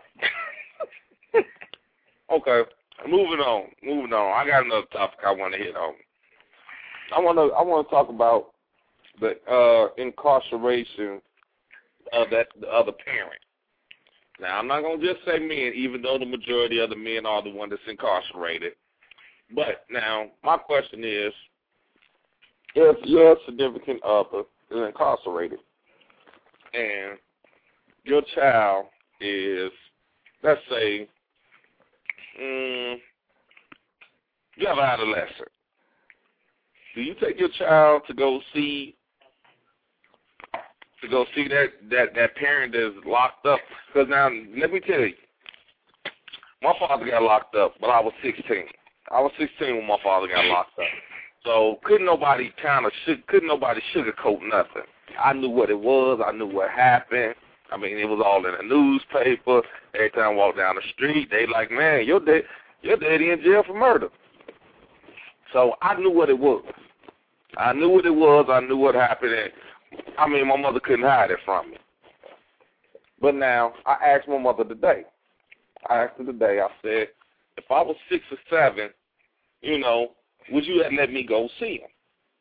Okay, moving on. Moving on. I got another topic I want to hit on. I want to. I want to talk about the uh, incarceration of that the other parent. Now, I'm not gonna just say men, even though the majority of the men are the one that's incarcerated. But now, my question is, if your significant other is incarcerated and your child is, let's say, mm, you have an adolescent, do you take your child to go see to go see that, that, that parent that's locked up? Because now, let me tell you, my father got locked up when I was sixteen. I was sixteen when my father got locked up. So couldn't nobody kind of couldn't nobody sugarcoat nothing. I knew what it was. I knew what happened. I mean, it was all in the newspaper. Every time I walk down the street, they like, man, your dad, your daddy in jail for murder. So I knew what it was. I knew what it was. I knew what happened. And, I mean, my mother couldn't hide it from me. But now I asked my mother today. I asked her today, I said, if I was six or seven, you know, would you have let me go see him?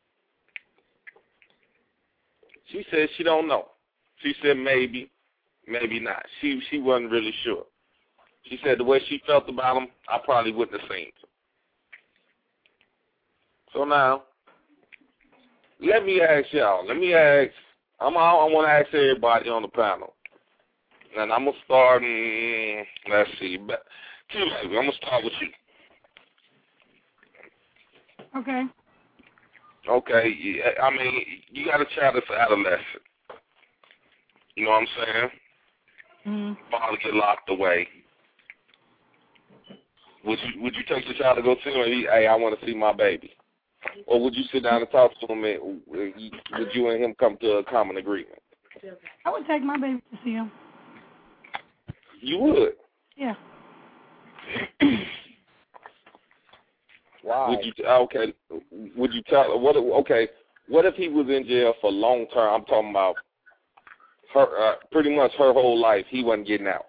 She said she don't know. She said maybe, maybe not. She she wasn't really sure. She said the way she felt about him, I probably wouldn't have seen him. So now, let me ask y'all. Let me ask. I'm. I want to ask everybody on the panel, and I'm gonna start. In, let's see. I'm gonna start with you. Okay. Okay. Yeah, I mean, you got a child that's adolescent. You know what I'm saying? Mm-hmm. Father get locked away. Would you Would you take the child to go see him and he, hey, I want to see my baby? Or would you sit down and talk to him and would you and him come to a common agreement? I would take my baby to see him. You would? Yeah. Why? Would you, okay, would you tell, what, okay, what if he was in jail for long term? I'm talking about her, uh, pretty much her whole life, he wasn't getting out.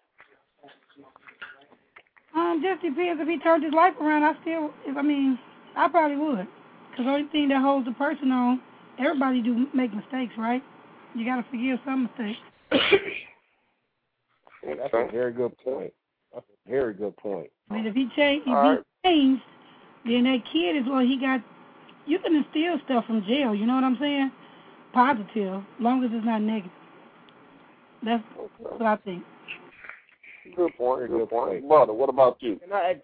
Um, just depends. If he turned his life around, I still, if I mean, I probably would. Because the only thing that holds a person on, everybody do make mistakes, right? You got to forgive some mistakes. That's a very good point. That's a very good point. I mean, if he, change, if All he right. changed, then that kid is well, he got, you can instill stuff from jail, you know what I'm saying? Positive, as long as it's not negative. That's what I think. Good point, good point. Brother, what about you? Can I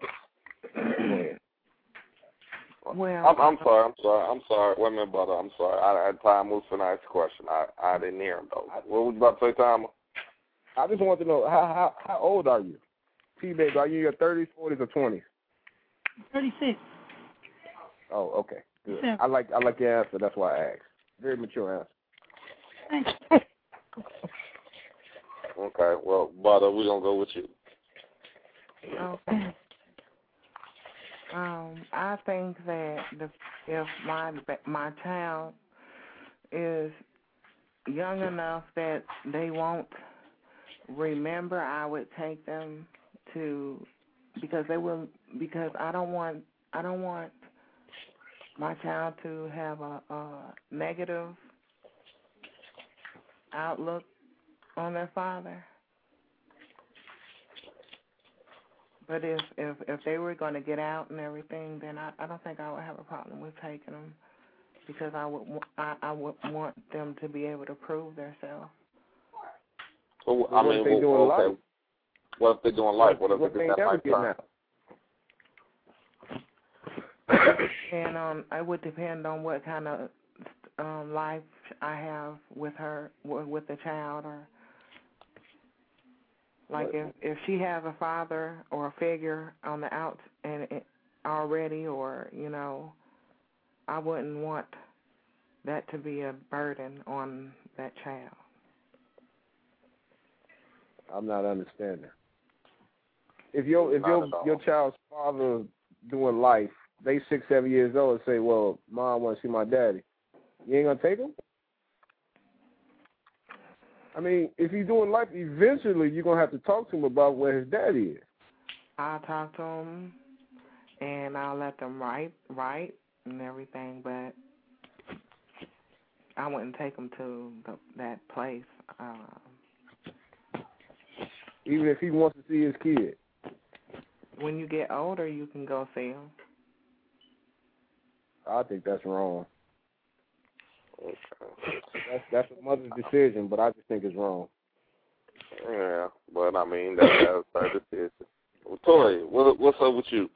Well, I'm, I'm sorry, I'm sorry, I'm sorry. Wait a minute, brother, I'm sorry. I had time moves for the next question. I, I didn't hear him, though. What was you about to say, Tom? I just want to know, how how how old are you? T-Baby, are you in your thirties, forties, or twenties? thirty-six. Oh, okay. Good. Yeah. I like I like your answer. That's why I asked. Very mature answer. Thanks. Okay, well, brother, we're going to go with you. Okay. Um, I think that the, if my my child is young enough that they won't remember, I would take them to, because they will, because I don't want I don't want my child to have a, a negative outlook on their father. But if, if if they were going to get out and everything, then I, I don't think I would have a problem with taking them, because I would I, I would want them to be able to prove themselves. So, I what mean, if they well, doing okay. life? What if they're doing life? What if what they they get ain't that never lifetime? getting out? And um, it would depend on what kind of um, life I have with her, with the child, or like if if she has a father or a figure on the out and it already, or you know, I wouldn't want that to be a burden on that child. I'm not understanding. If your if Not your at all. your child's father doing life, they six seven years old, and say, "Well, Mom want to see my daddy," you ain't gonna take him? I mean, if he's doing life, eventually you're gonna have to talk to him about where his daddy is. I'll talk to them, and I'll let them write, write, and everything. But I wouldn't take them to the, that place. Uh, Even if he wants to see his kid. when you get older, you can go see them. I think that's wrong. Okay. That's that's a mother's decision, but I just think it's wrong. Yeah, but I mean, that, that's her decision. Well, Tori, what, what's up with you?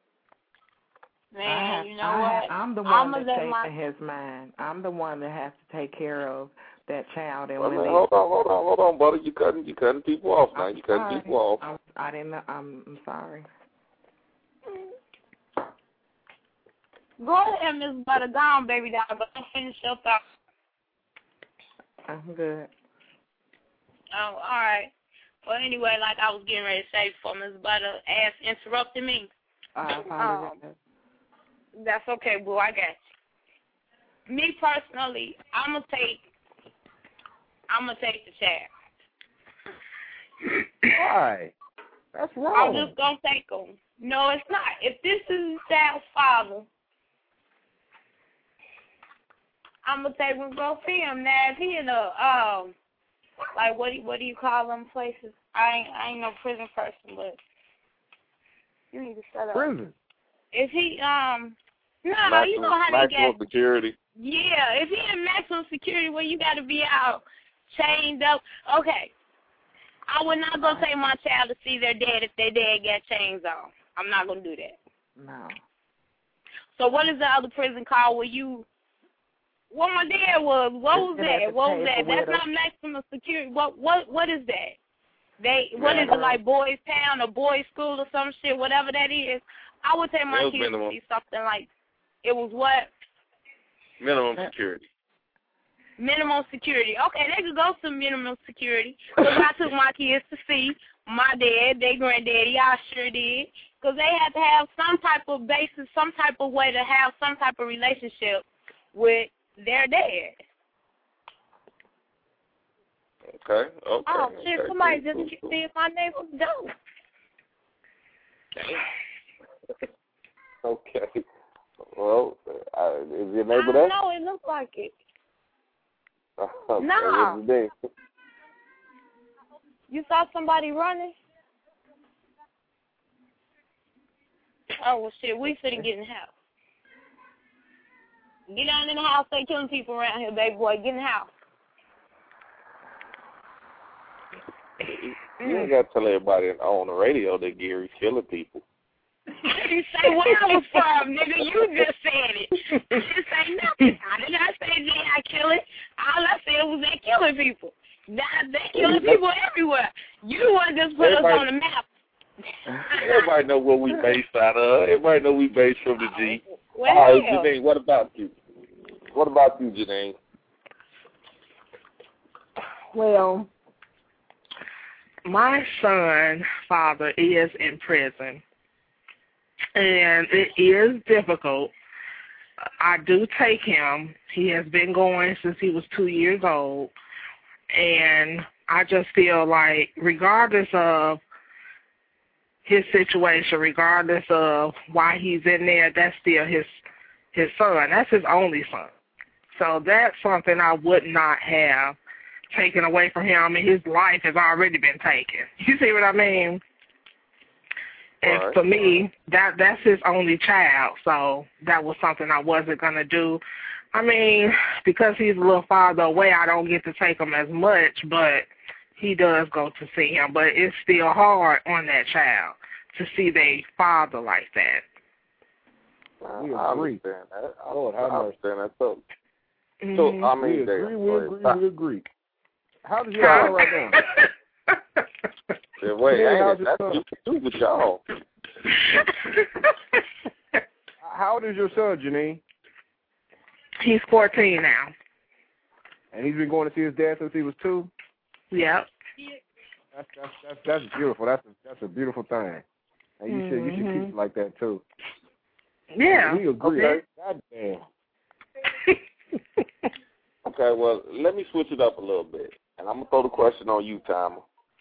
Man, I, you know I, what? I'm the one I'ma that's let taking my... his mind. I'm the one that has to take care of that child. And Well, when man, they, hold on, hold on, hold on, brother. You cutting, you cutting people off now. I'm You cutting sorry. people off. I'm, I didn't. know- I'm, I'm sorry. Go ahead, Miss Butter. Go on, baby doll. But don't finish your thought. I'm good. Oh, all right. Well, anyway, like I was getting ready to say before Miss Butter ass interrupted me. I apologize. Um, that's okay, boo. I got you. Me personally, I'm gonna take. I'm gonna take the child. Why? That's wrong. I'm just gonna take him. No, it's not. If this is that father, I'm gonna take him and go see him. Now, if he in a um, like what do you, what do you call them places? I ain't I ain't no prison person, but you need to shut up. Prison. If he um, no, maximum, you know how they maximum get security. Yeah, if he in maximum security where you got to be out chained up, okay. I would not go take my child to see their dad if their dad got chains on. I'm not going to do that. No. So what is the other prison called where you, what my dad was, what was that? What was that? That's not maximum security. What what What is that? They What is it, like boys' town or boys' school or some shit, whatever that is? I would take my kids to see something like, it was what? Minimum security. Minimum security. Okay, they could go to minimum security. Because I took my kids to see my dad, their granddaddy. I sure did. Because they had to have some type of basis, some type of way to have some type of relationship with their dad. Okay, okay. Oh, shit, okay, somebody cool, just cool, see if my name was dope. Okay. Well, uh, is your neighbor I there? don't know. It looks like it. Okay, Nah. what's his name? You saw somebody running? Oh, well, shit, we finna get in the house. Get down in the house. They killing people around here, baby boy. Get in the house. You ain't got to tell everybody on the radio that Gary's killing people. You say where I was from, nigga. You just said it. I didn't say nothing. I did not say they I kill it. All I said was they killing people. Now they killing people everywhere. You the one just put everybody, us on the map. Everybody know where we based out of. Everybody know we based from the G. Well, All right, Janine, what about you? What about you, Janine? Well, my son's father is in prison, and it is difficult. I do take him. He has been going since he was two years old, and I just feel like regardless of his situation, regardless of why he's in there, that's still his his son. That's his only son. So that's something I would not have taken away from him. I mean, his life has already been taken. You see what I mean? And right. for me, that that's his only child, so that was something I wasn't going to do. I mean, because he's a little farther away, I don't get to take him as much, but he does go to see him. But it's still hard on that child to see their father like that. We I agree. understand that. I, Lord, I understand that too. Mm-hmm. So, I mean, we they, agree, we agree, we agree. How does your Huh? son right now? Yeah, wait, Yeah, ain't how's it? your That's son? you can do with y'all. How old is your son, Janine? He's fourteen now. And he's been going to see his dad since he was two? Yep. That's that's that's, that's beautiful. That's a, that's a beautiful thing. And you should you should Mm-hmm. keep it like that too. Yeah. We agree. Okay. God damn. Okay, well, let me switch it up a little bit. And I'm going to throw the question on you, Timer.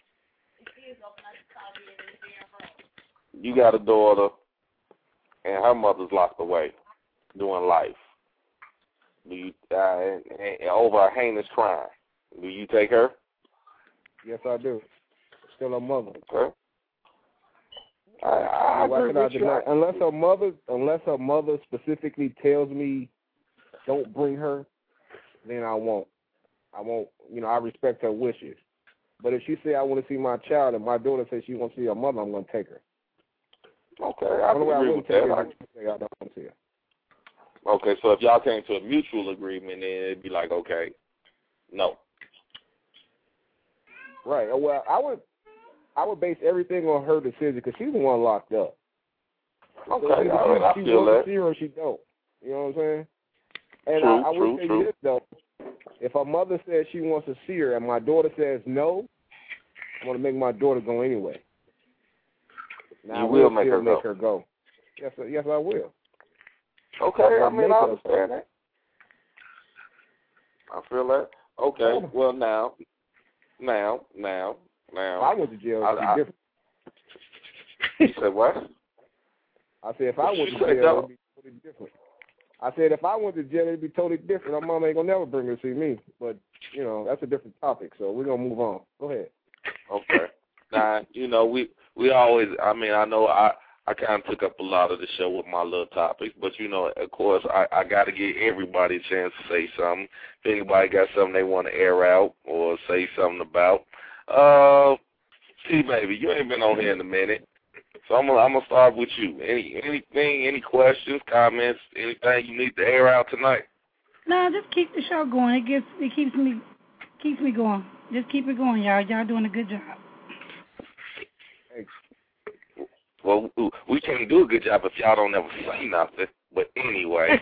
You got a daughter, and her mother's locked away doing life. Do you uh, and, and over a heinous crime? Do you take her? Yes, I do. Still her mother. Okay. I, I Why agree should I with you. deny? Unless her mother, unless her mother specifically tells me, don't bring her, then I won't. I won't. You know, I respect her wishes. But if she say I want to see my child, and my daughter says she wants to see her mother, I'm going to take her. Okay, I can agree with that. I, say I don't want to see her. okay, so if y'all came to a mutual agreement, then it'd be like, okay, no. Right. Well, I would, I would base everything on her decision because she's the one locked up. Okay, so all right, I she feel wants that. to see her or she don't. You know what I'm saying? And True, I, I true, would say true. this though: if her mother says she wants to see her and my daughter says no, I'm going to make my daughter go anyway. Now, You I will will make still her make go. her go. Yes, sir. Yes, I will. Okay, I mean, make I her- understand that. I feel that. Okay, well, now, now, now, now. If I went to jail, it'd I- be I- different. You said what? I said if I went to jail, it would be totally different. I said if I went to jail, it'd be totally different. My mom ain't gonna never bring her to see me. But you know, that's a different topic. So we're gonna move on. Go ahead. Okay. Now, you know, we we always. I mean, I know I. I kind of took up a lot of the show with my little topics, but, you know, of course, I, I got to give everybody a chance to say something. If anybody got something they want to air out or say something about. Uh, see, baby, you ain't been on here in a minute, so I'm going I'm to start with you. Any Anything, any questions, comments, anything you need to air out tonight? No, just keep the show going. It gets, it keeps me, keeps me going. Just keep it going, y'all. Y'all doing a good job. Thanks. Well, we can't do a good job if y'all don't ever say nothing. But anyway.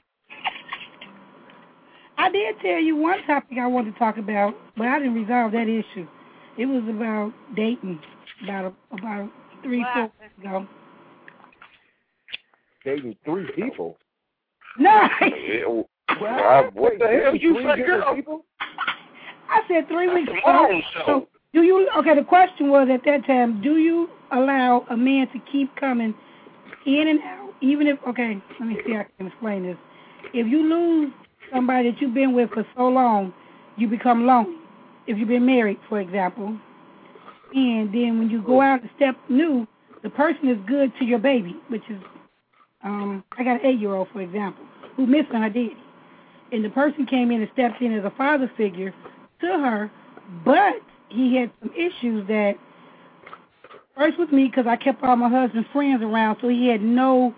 I did tell you one topic I wanted to talk about, but I didn't resolve that issue. It was about dating about a, about three, four weeks ago. Dating three people? No. Well, what the hell you say, girl? People? I said three weeks ago. So do you? Okay, the question was at that time: do you allow a man to keep coming in and out, even if? Okay, let me see how I can explain this. If you lose somebody that you've been with for so long, you become lonely. If you've been married, for example, and then when you go out and step new, the person is good to your baby, which is, um, I got an eight-year-old, for example, who missed her daddy, and the person came in and stepped in as a father figure to her, but he had some issues that, first with me, because I kept all my husband's friends around, so he had no,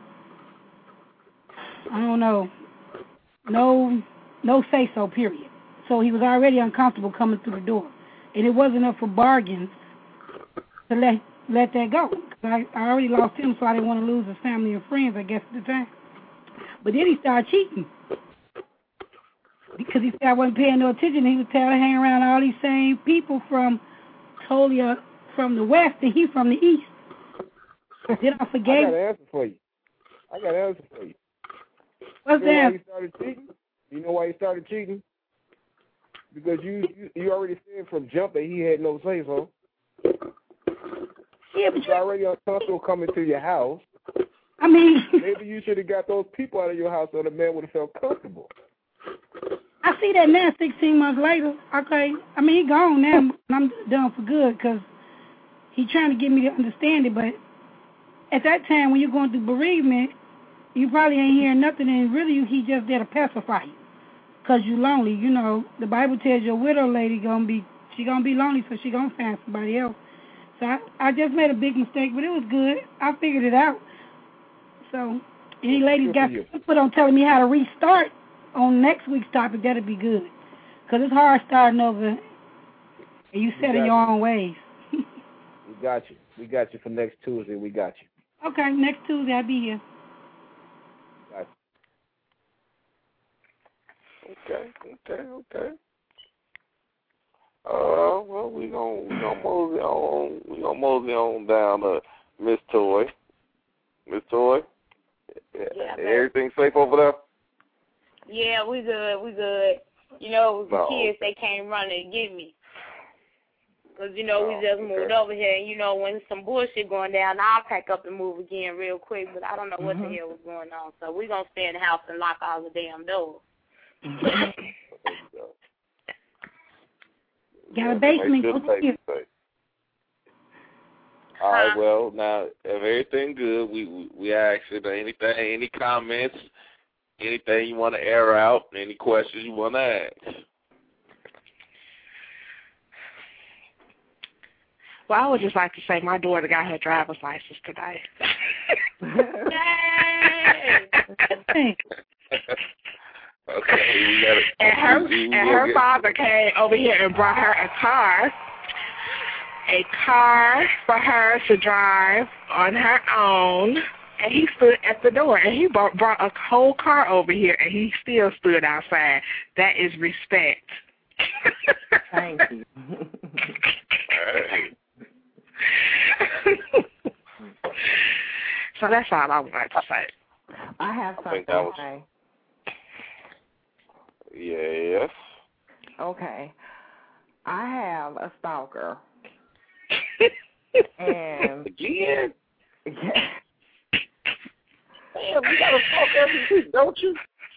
I don't know, no, no say-so, period. So he was already uncomfortable coming through the door. And it wasn't up for bargains to let let that go. I, I already lost him, so I didn't want to lose his family and friends, I guess, at the time. But then he started cheating. Because he said I wasn't paying no attention. He was tired of hanging around all these same people from totally uh, from the west, and he from the east. Then I forgave. I got an answer for you. I got an answer for you. What's you know that? Why he started cheating? You know why he started cheating? Because you you, you already said from jump that he had no say so. Yeah, but he's already uncomfortable coming to your house. I mean, maybe you should have got those people out of your house so the man would have felt comfortable. I see that now, sixteen months later. Okay, I mean, he gone now, and I'm done for good because he trying to get me to understand it. But at that time, when you're going through bereavement, you probably ain't hearing nothing, and really, he just there to pacify you because you lonely. You know, the Bible tells you a widow lady gonna be she gonna be lonely, so she gonna find somebody else. So I, I just made a big mistake, but it was good. I figured it out. So any ladies got input on telling me how to restart on next week's topic, that'd be good. Because it's hard starting over, and you set in your own ways. We got you. We got you for next Tuesday. We got you. Okay, next Tuesday I'll be here. Got you. Okay, okay, okay. Uh, well, we gonna we gonna mosey on. We gonna mosey on down to Miss Toy. Miss Toy, yeah, everything safe over there? Yeah, we good, we good. You know, the no. kids, they came running to get me. Because, you know, oh, we just okay. moved over here. And, you know, when some bullshit going down, I'll pack up and move again real quick. But I don't know what mm-hmm. the hell was going on. So we're going to stay in the house and lock all the damn doors. Got a basement. All right, well, now, if everything good, we we, we ask you anything, any comments, anything you want to air out, any questions you want to ask. Well, I would just like to say my daughter got her driver's license today. Yay! Okay, we got it. And her, we, we and her get... father came over here and brought her a car. A car for her to drive on her own, and he stood at the door, and he brought, brought a whole car over here, and he still stood outside. That is respect. Thank you. So that's all I would like to say. I have something I was... to say. Yes. Okay. I have a stalker. And again, Yeah. Damn, you gotta talk every week, don't you?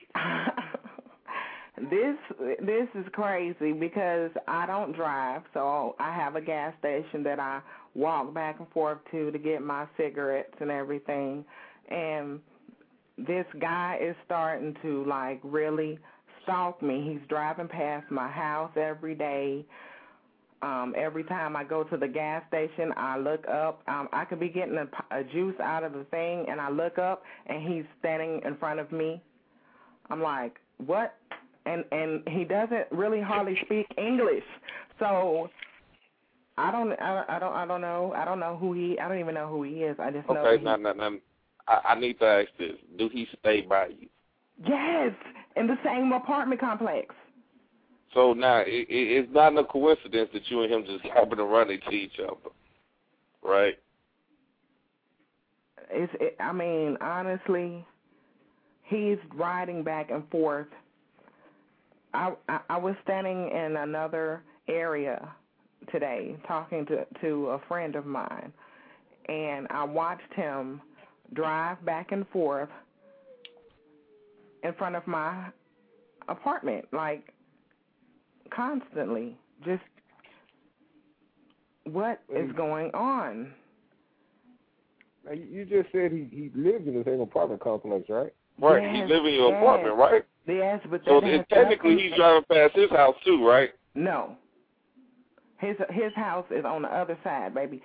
This this is crazy because I don't drive, so I have a gas station that I walk back and forth to to get my cigarettes and everything. And this guy is starting to like really stalk me. He's driving past my house every day. Um, every time I go to the gas station, I look up. Um, I could be getting a, a juice out of the thing, and I look up, and he's standing in front of me. I'm like, what? And and he doesn't really hardly speak English, so I don't I, I don't I don't know I don't know who he I don't even know who he is. I just know. Okay, now now now, I, I need to ask this: do he stay by you? Yes, in the same apartment complex. So now it, it, it's not a coincidence that you and him just happen to run into each other, right? It's it, I mean honestly, he's riding back and forth. I, I I was standing in another area today talking to, to a friend of mine, and I watched him drive back and forth in front of my apartment, like constantly. Just what is going on? Now, you just said he, he lives in the same apartment complex, right? Right, yes, he lives in your yes. apartment, right? Yes, but so that has technically nothing... he's driving past his house too, right? No, his his house is on the other side, baby.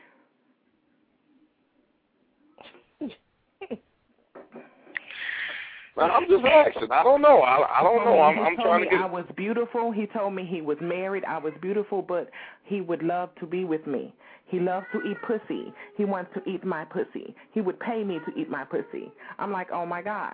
Well, I'm just asking. I don't know. I, I don't know. I'm, I'm trying to get. I was beautiful. He told me he was married. I was beautiful, but he would love to be with me. He loves to eat pussy. He wants to eat my pussy. He would pay me to eat my pussy. I'm like, oh my God.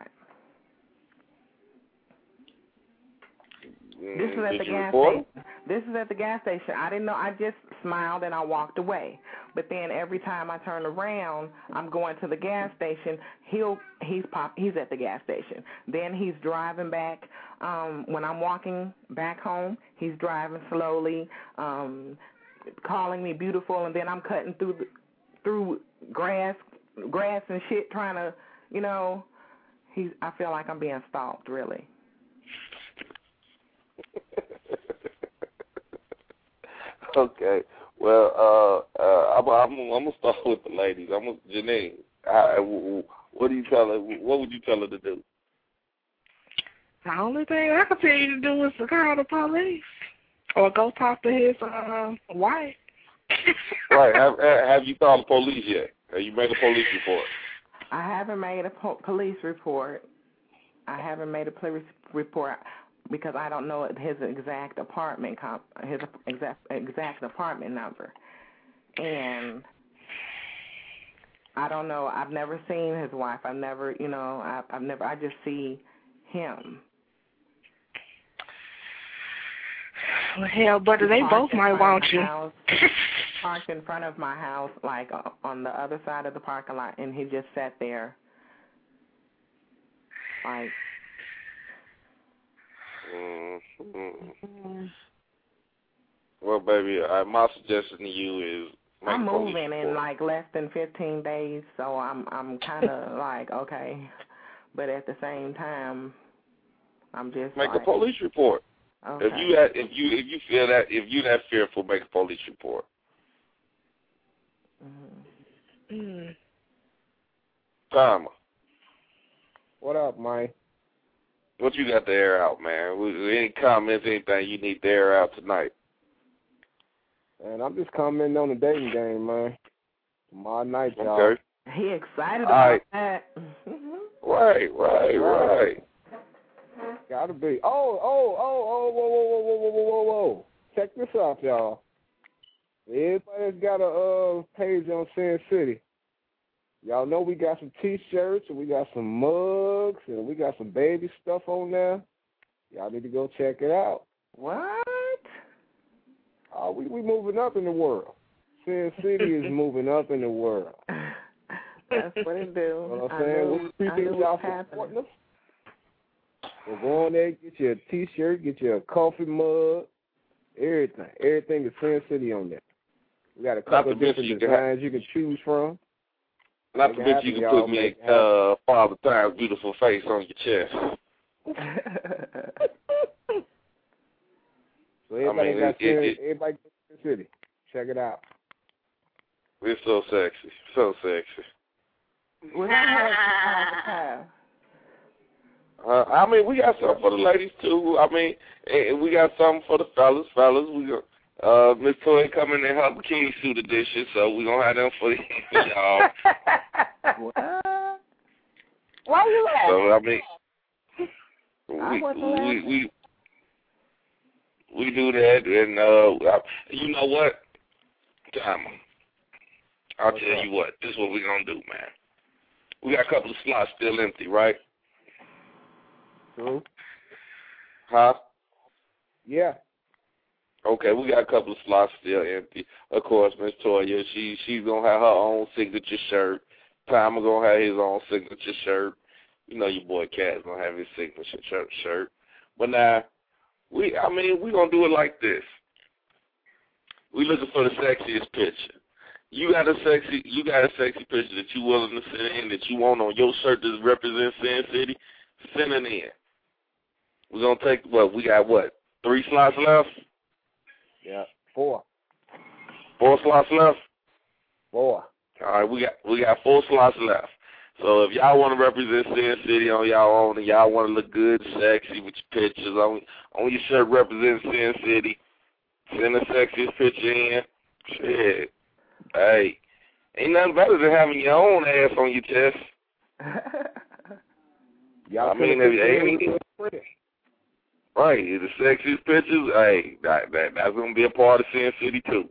Mm, this is at the gas station. This is at the gas station. I didn't know. I just smiled and I walked away. But then every time I turn around, I'm going to the gas station. He'll he's pop. He's at the gas station. Then he's driving back. Um, when I'm walking back home, he's driving slowly, um, calling me beautiful, and then I'm cutting through the, through grass, grass and shit, trying to, you know. He's. I feel like I'm being stalked, really. Okay. Well, uh, uh, I'm, I'm, I'm gonna start with the ladies. I'm gonna, Janine. I, what do you tell her? What would you tell her to do? The only thing I can tell you to do is to call the police or go talk to his uh, wife. Right. Have, have you called the police yet? Have you made a police report? I haven't made a po- police report. I haven't made a police report. Because I don't know his exact apartment comp, his exact exact apartment number, and I don't know. I've never seen his wife. I've never, you know, I, I've never. I just see him. Well, hell, brother, they both might want you. House, parked in front of my house, like uh, on the other side of the parking lot, and he just sat there, like. Mm-hmm. Well, baby, uh, my suggestion to you is make I'm a police moving report. in like less than fifteen days, so I'm I'm kind of like okay, but at the same time, I'm just make like, a police report. Okay. If you had, if you if you feel that if you that fearful, make a police report. Mm-hmm. Mm. Timer. What up, Mike? What you got to air out, man? Any comments, anything you need to air out tonight? Man, I'm just commenting on the dating game, man. Tomorrow night, y'all. Okay. He excited All about right. that. Right, right, right. Gotta be. Oh, oh, oh, oh, whoa, whoa, whoa, whoa, whoa, whoa, whoa, whoa. Check this out, y'all. Everybody that's got a uh, page on Sin City, y'all know we got some T-shirts, and we got some mugs, and we got some baby stuff on there. Y'all need to go check it out. What? Oh, we we moving up in the world. Sin City is moving up in the world. That's what it do. You know what I'm I saying? knew, We I appreciate knew y'all what's happening. supporting us. So go on there, get you a T-shirt, get you a coffee mug, everything. Everything is Sin City on there. We got a couple of different designs you can choose from. Not to bet you can put me in uh, Father Time's beautiful face on your chest. So everybody I mean, got it, it, it, everybody in the city. Check it out. It's so sexy. So sexy. Well, uh, Uh, I mean, we got something for the ladies too. I mean, and we got something for the fellas. Fellas, we got uh, Miss Toy coming in her bikini suit edition, so we gonna have them for y'all. What? Why you laughing? So I mean, I we wasn't we, laughing. we we do that, and uh, you know what, Tom? I'll What's tell up? you what. This is what we gonna do, man. We got a couple of slots still empty, right? True. Huh? Yeah. Okay, we got a couple of slots still empty. Of course, Miss Toya, she she's gonna have her own signature shirt. Tom gonna have his own signature shirt. You know your boy Cat's gonna have his signature shirt shirt. But now, we I mean we gonna do it like this. We looking for the sexiest picture. You got a sexy you got a sexy picture that you willing to send in, that you want on your shirt that represents Sin City, send it in. We're going to take, what, we got what, three slots left? Yeah, four. Four slots left? Four. All right, we got we got four slots left. So if y'all want to represent Sin City on y'all own and y'all want to look good, sexy with your pictures, on, on your shirt represent Sin City, send the sexiest picture in. Shit. Hey, ain't nothing better than having your own ass on your chest. Y'all I mean, if ain't right, the sexiest pictures, hey, that, that that's gonna be a part of Sin City too.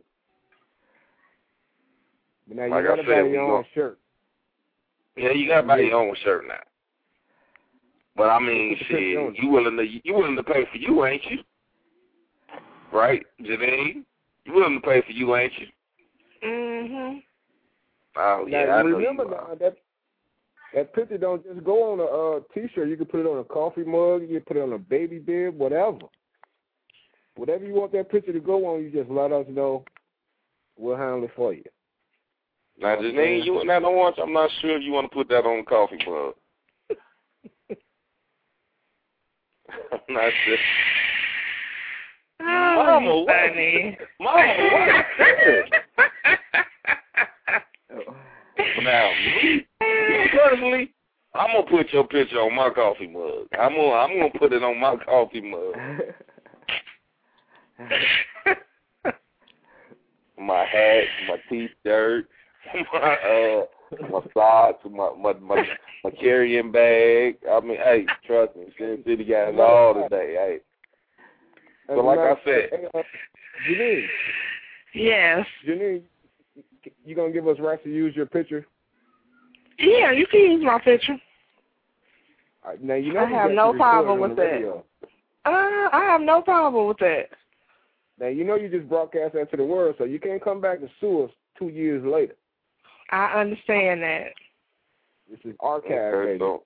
But now you like gotta I buy said, your own gonna, shirt. Yeah, you gotta buy your own shirt now. But I mean, shit, you willing to you willing to pay for you, ain't you? Right, Janine? You willing to pay for you, ain't you? Mhm. Oh yeah, now, I know remember you now, that that picture don't just go on a uh, T-shirt. You can put it on a coffee mug. You can put it on a baby bib, whatever. Whatever you want that picture to go on, you just let us know. We'll handle it for you. Now, Janine, you and that orange, I'm not sure if you want to put that on the coffee mug. I'm not sure. Oh, Mama, what? funny. Mama, what? Now, me, me personally, I'm gonna put your picture on my coffee mug. I'm gonna, I'm gonna put it on my coffee mug. My hat, my T-shirt, my uh, my socks, my my my, my carrying bag. I mean, hey, trust me, Sin City got it all today. Hey, so like I said, hey, uh, Janine. Yes. Janine, you gonna give us rights to use your picture? Yeah, you can use my picture. Uh, now you know I have no problem with that. Uh, I have no problem with that. Now you know you just broadcast that to the world, so you can't come back to sue us two years later. I understand that. This is archive, so,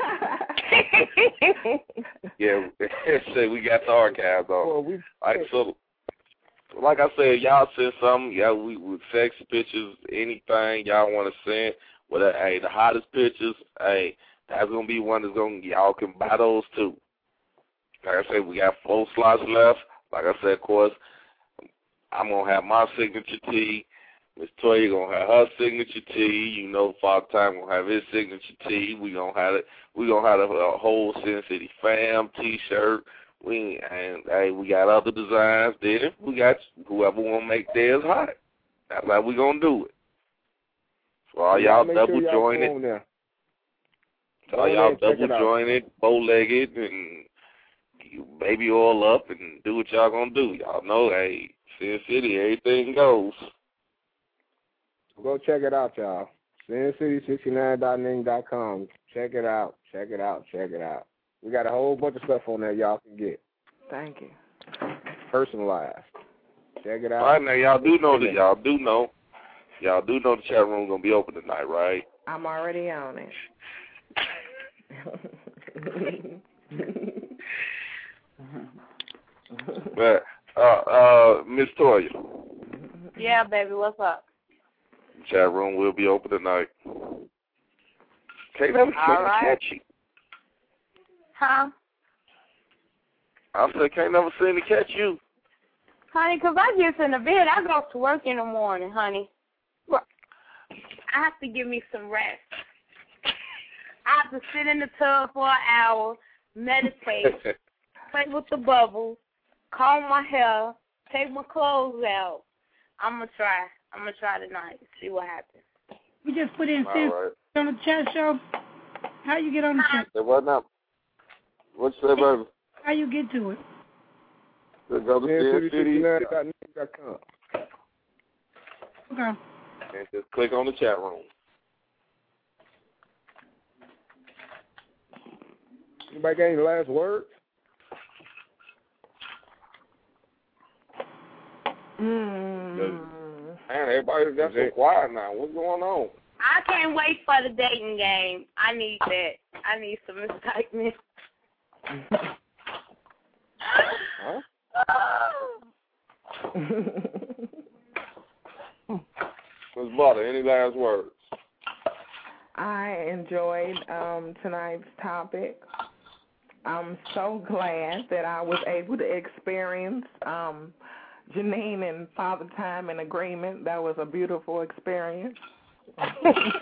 yeah, say we got the archives on. Well, we, like so, like I said, y'all send something. Yeah, we with sexy pictures, anything y'all want to send. Well, hey, the hottest pictures. Hey, that's gonna be one that's gonna y'all can buy those too. Like I said, we got four slots left. Like I said, of course, I'm gonna have my signature tee. Miss Toya gonna have her signature tee. You know, Father Time gonna have his signature tee. We gonna have it. We gonna have a, a whole Sin City fam T-shirt. We and hey, we got other designs. Then we got whoever wanna make theirs hot. That's how we gonna do it. So all y'all double sure jointed. So all y'all double jointed, bow legged, and baby all up, and do what y'all gonna do. Y'all know, hey, Sin City, everything goes. Go check it out, y'all. Sin City sixty-nine dot ning dot com. Check it out. Check it out. Check it out. We got a whole bunch of stuff on there y'all can get. Thank you. Personalized. Check it out. All right, now y'all do know that y'all do know. Y'all do know the chat room gonna be open tonight, right? I'm already on it. But uh uh Miss Toya. Yeah, baby, what's up? Chat room will be open tonight. Can't never All seem to right. catch you. Huh? I said, can't never seem to catch you. Honey, 'cause I get in the bed. I go to work in the morning, honey. I have to give me some rest. I have to sit in the tub for an hour, meditate, play with the bubbles, comb my hair, take my clothes out. I'm going to try. I'm going to try tonight, see what happens. We just put in All Sin right. on the chat show. How you get on the chat? Say what now? What you say, baby? How you get to it? Just go to Sin City Sin dot net dot com. Okay. and just click on the chat room. Anybody got any last words? Mm. Man, everybody got so quiet now. What's going on? I can't wait for the dating game. I need that. I need some excitement. Huh? Miz Butter, any last words? I enjoyed um, tonight's topic. I'm so glad that I was able to experience um, Janine and Father Time in agreement. That was a beautiful experience. And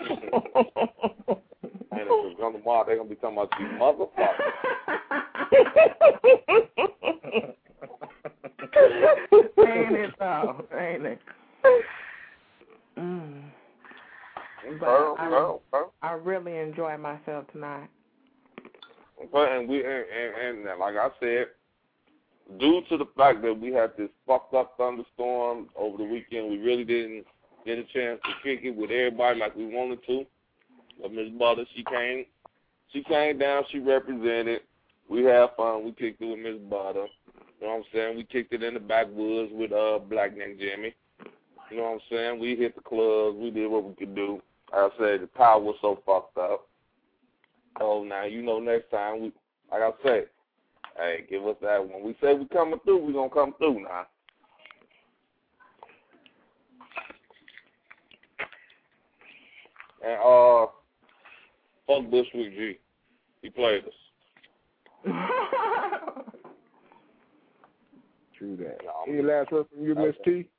if it's on tomorrow, they're going to be talking about you motherfucker. Ain't it though? Ain't it? Mm. But Pearl, I, Pearl, Pearl. I really enjoyed myself tonight. But and we and, and, and like I said, due to the fact that we had this fucked up thunderstorm over the weekend, we really didn't get a chance to kick it with everybody like we wanted to. But Miz Butter, she came, she came down, she represented. We had fun. We kicked it with Miz Butter. You know what I'm saying? We kicked it in the backwoods with uh Black Neck Jimmy. You know what I'm saying? We hit the clubs. We did what we could do. Like I said, the power was so fucked up. Oh, now, you know, next time, we, like I said, hey, give us that. When we say we coming through, we going to come through now. And, uh, fuck Bushwick G. He played us. True that. Any last word from you, Miss T?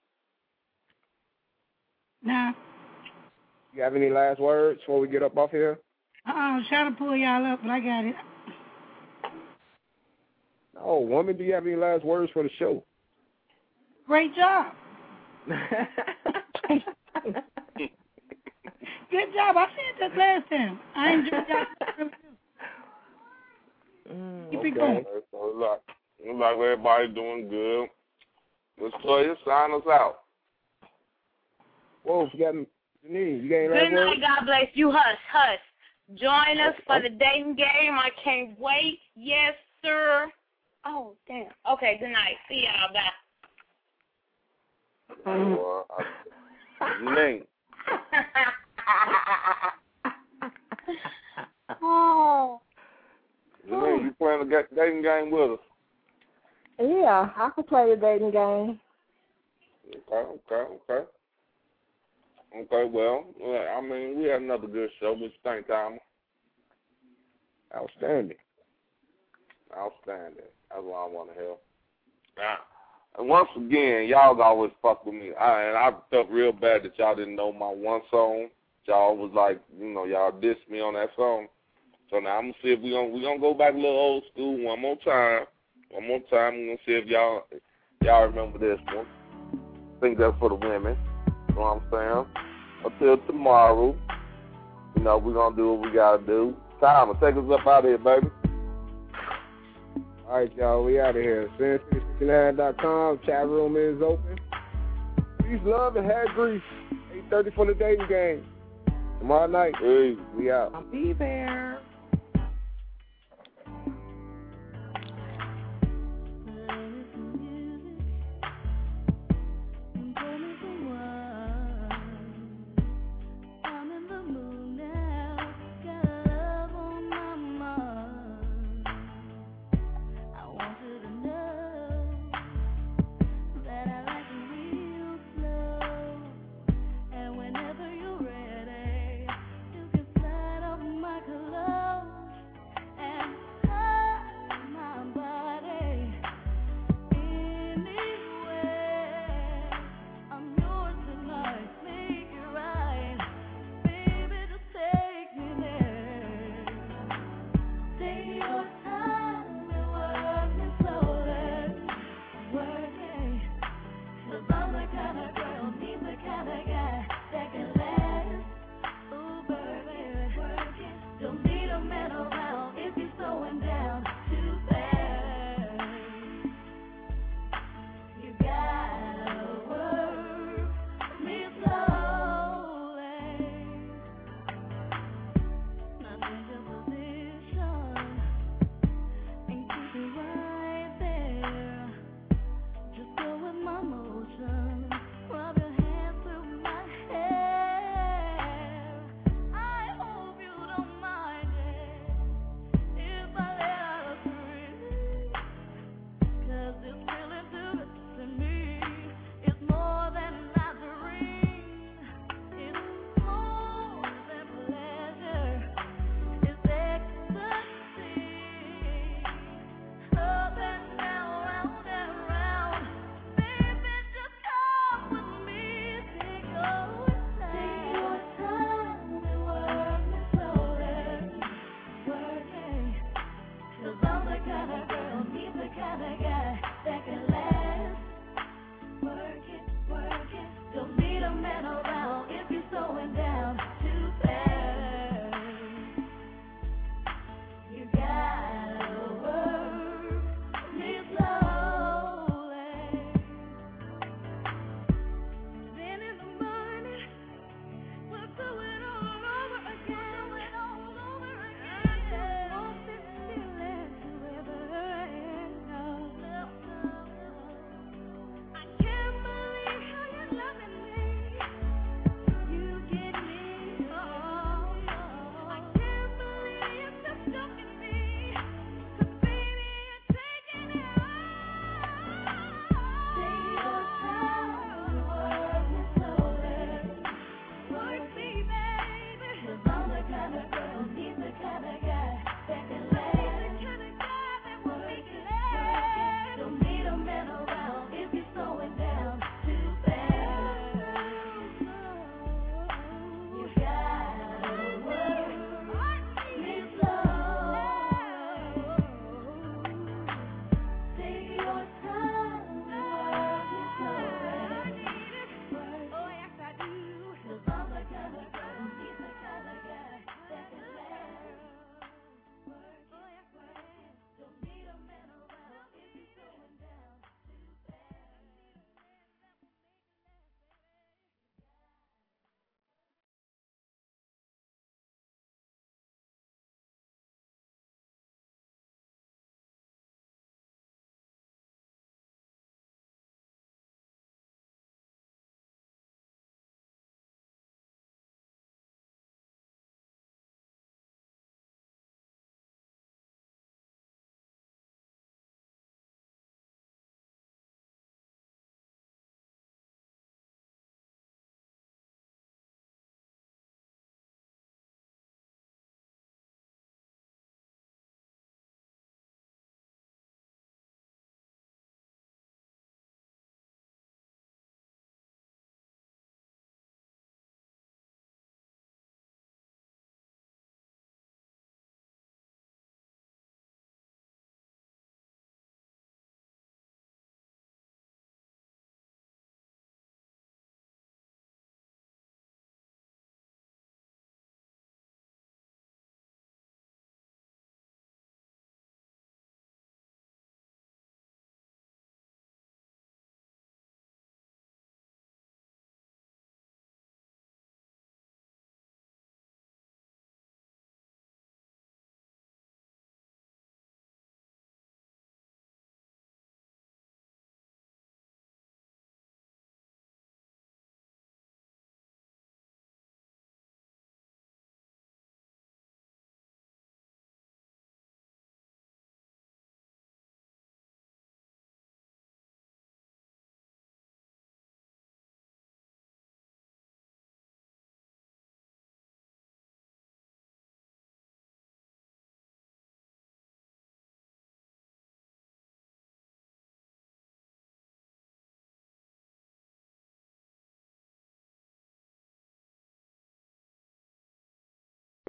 Nah. You have any last words before we get up off here? Uh-uh, I'm trying to pull y'all up, but I got it. Oh, woman, do you have any last words for the show? Great job. Good job. I said that last time. I enjoyed y'all. Mm. Keep Okay, it going. so it look like, it look like everybody doing good. Let's play this, sign us out. Whoa, you got me. Janine, you got any last Good night. words? God bless you. Hush, hush. Join us for the dating game. I can't wait. Yes, sir. Oh, damn. Okay, good night. See y'all. Bye. Well, I, Janine. Oh. Janine, you playing the dating game with us? Yeah, I can play the dating game. Okay, okay, okay. Okay, well, I mean, we had another good show. What you think, Tom? Outstanding. Outstanding. That's what I want to hear. Now, and once again, y'all always fuck with me. I, and I felt real bad that y'all didn't know my one song. Y'all was like, you know, y'all dissed me on that song. So now I'm going to see if we're going we gonna go back a little old school one more time. One more time. We're going to see if y'all y'all remember this one. I think that's for the women. You know what I'm saying? Until tomorrow, you know, we're going to do what we got to do. Time, take us up out of here, baby. All right, y'all, we out of here. Sin City sixty-nine dot com. Chat room is open. Peace, love, and hair grease. eight thirty for the dating game. Tomorrow night. Hey. We out. I'll be there. Whenever you're ready, you can slide off my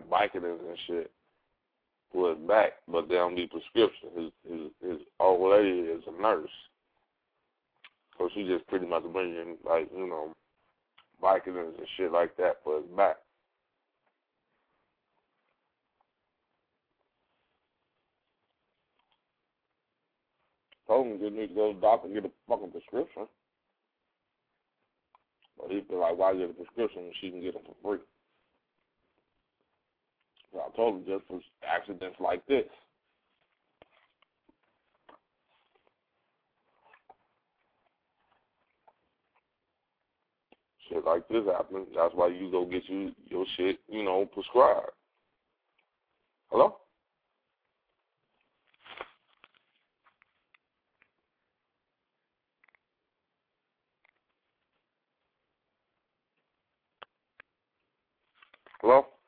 Vicodins and shit for his back, but they don't need prescription. His his his old lady is a nurse, so she just pretty much bringing like you know Vicodins and shit like that for his back. Told him you need to go to the doctor and get a fucking prescription. But he feel like, why get a prescription when she can get them for free? So I told him just for accidents like this. Shit like this happens. That's why you go get you your shit, you know, prescribed. Hello? Hello?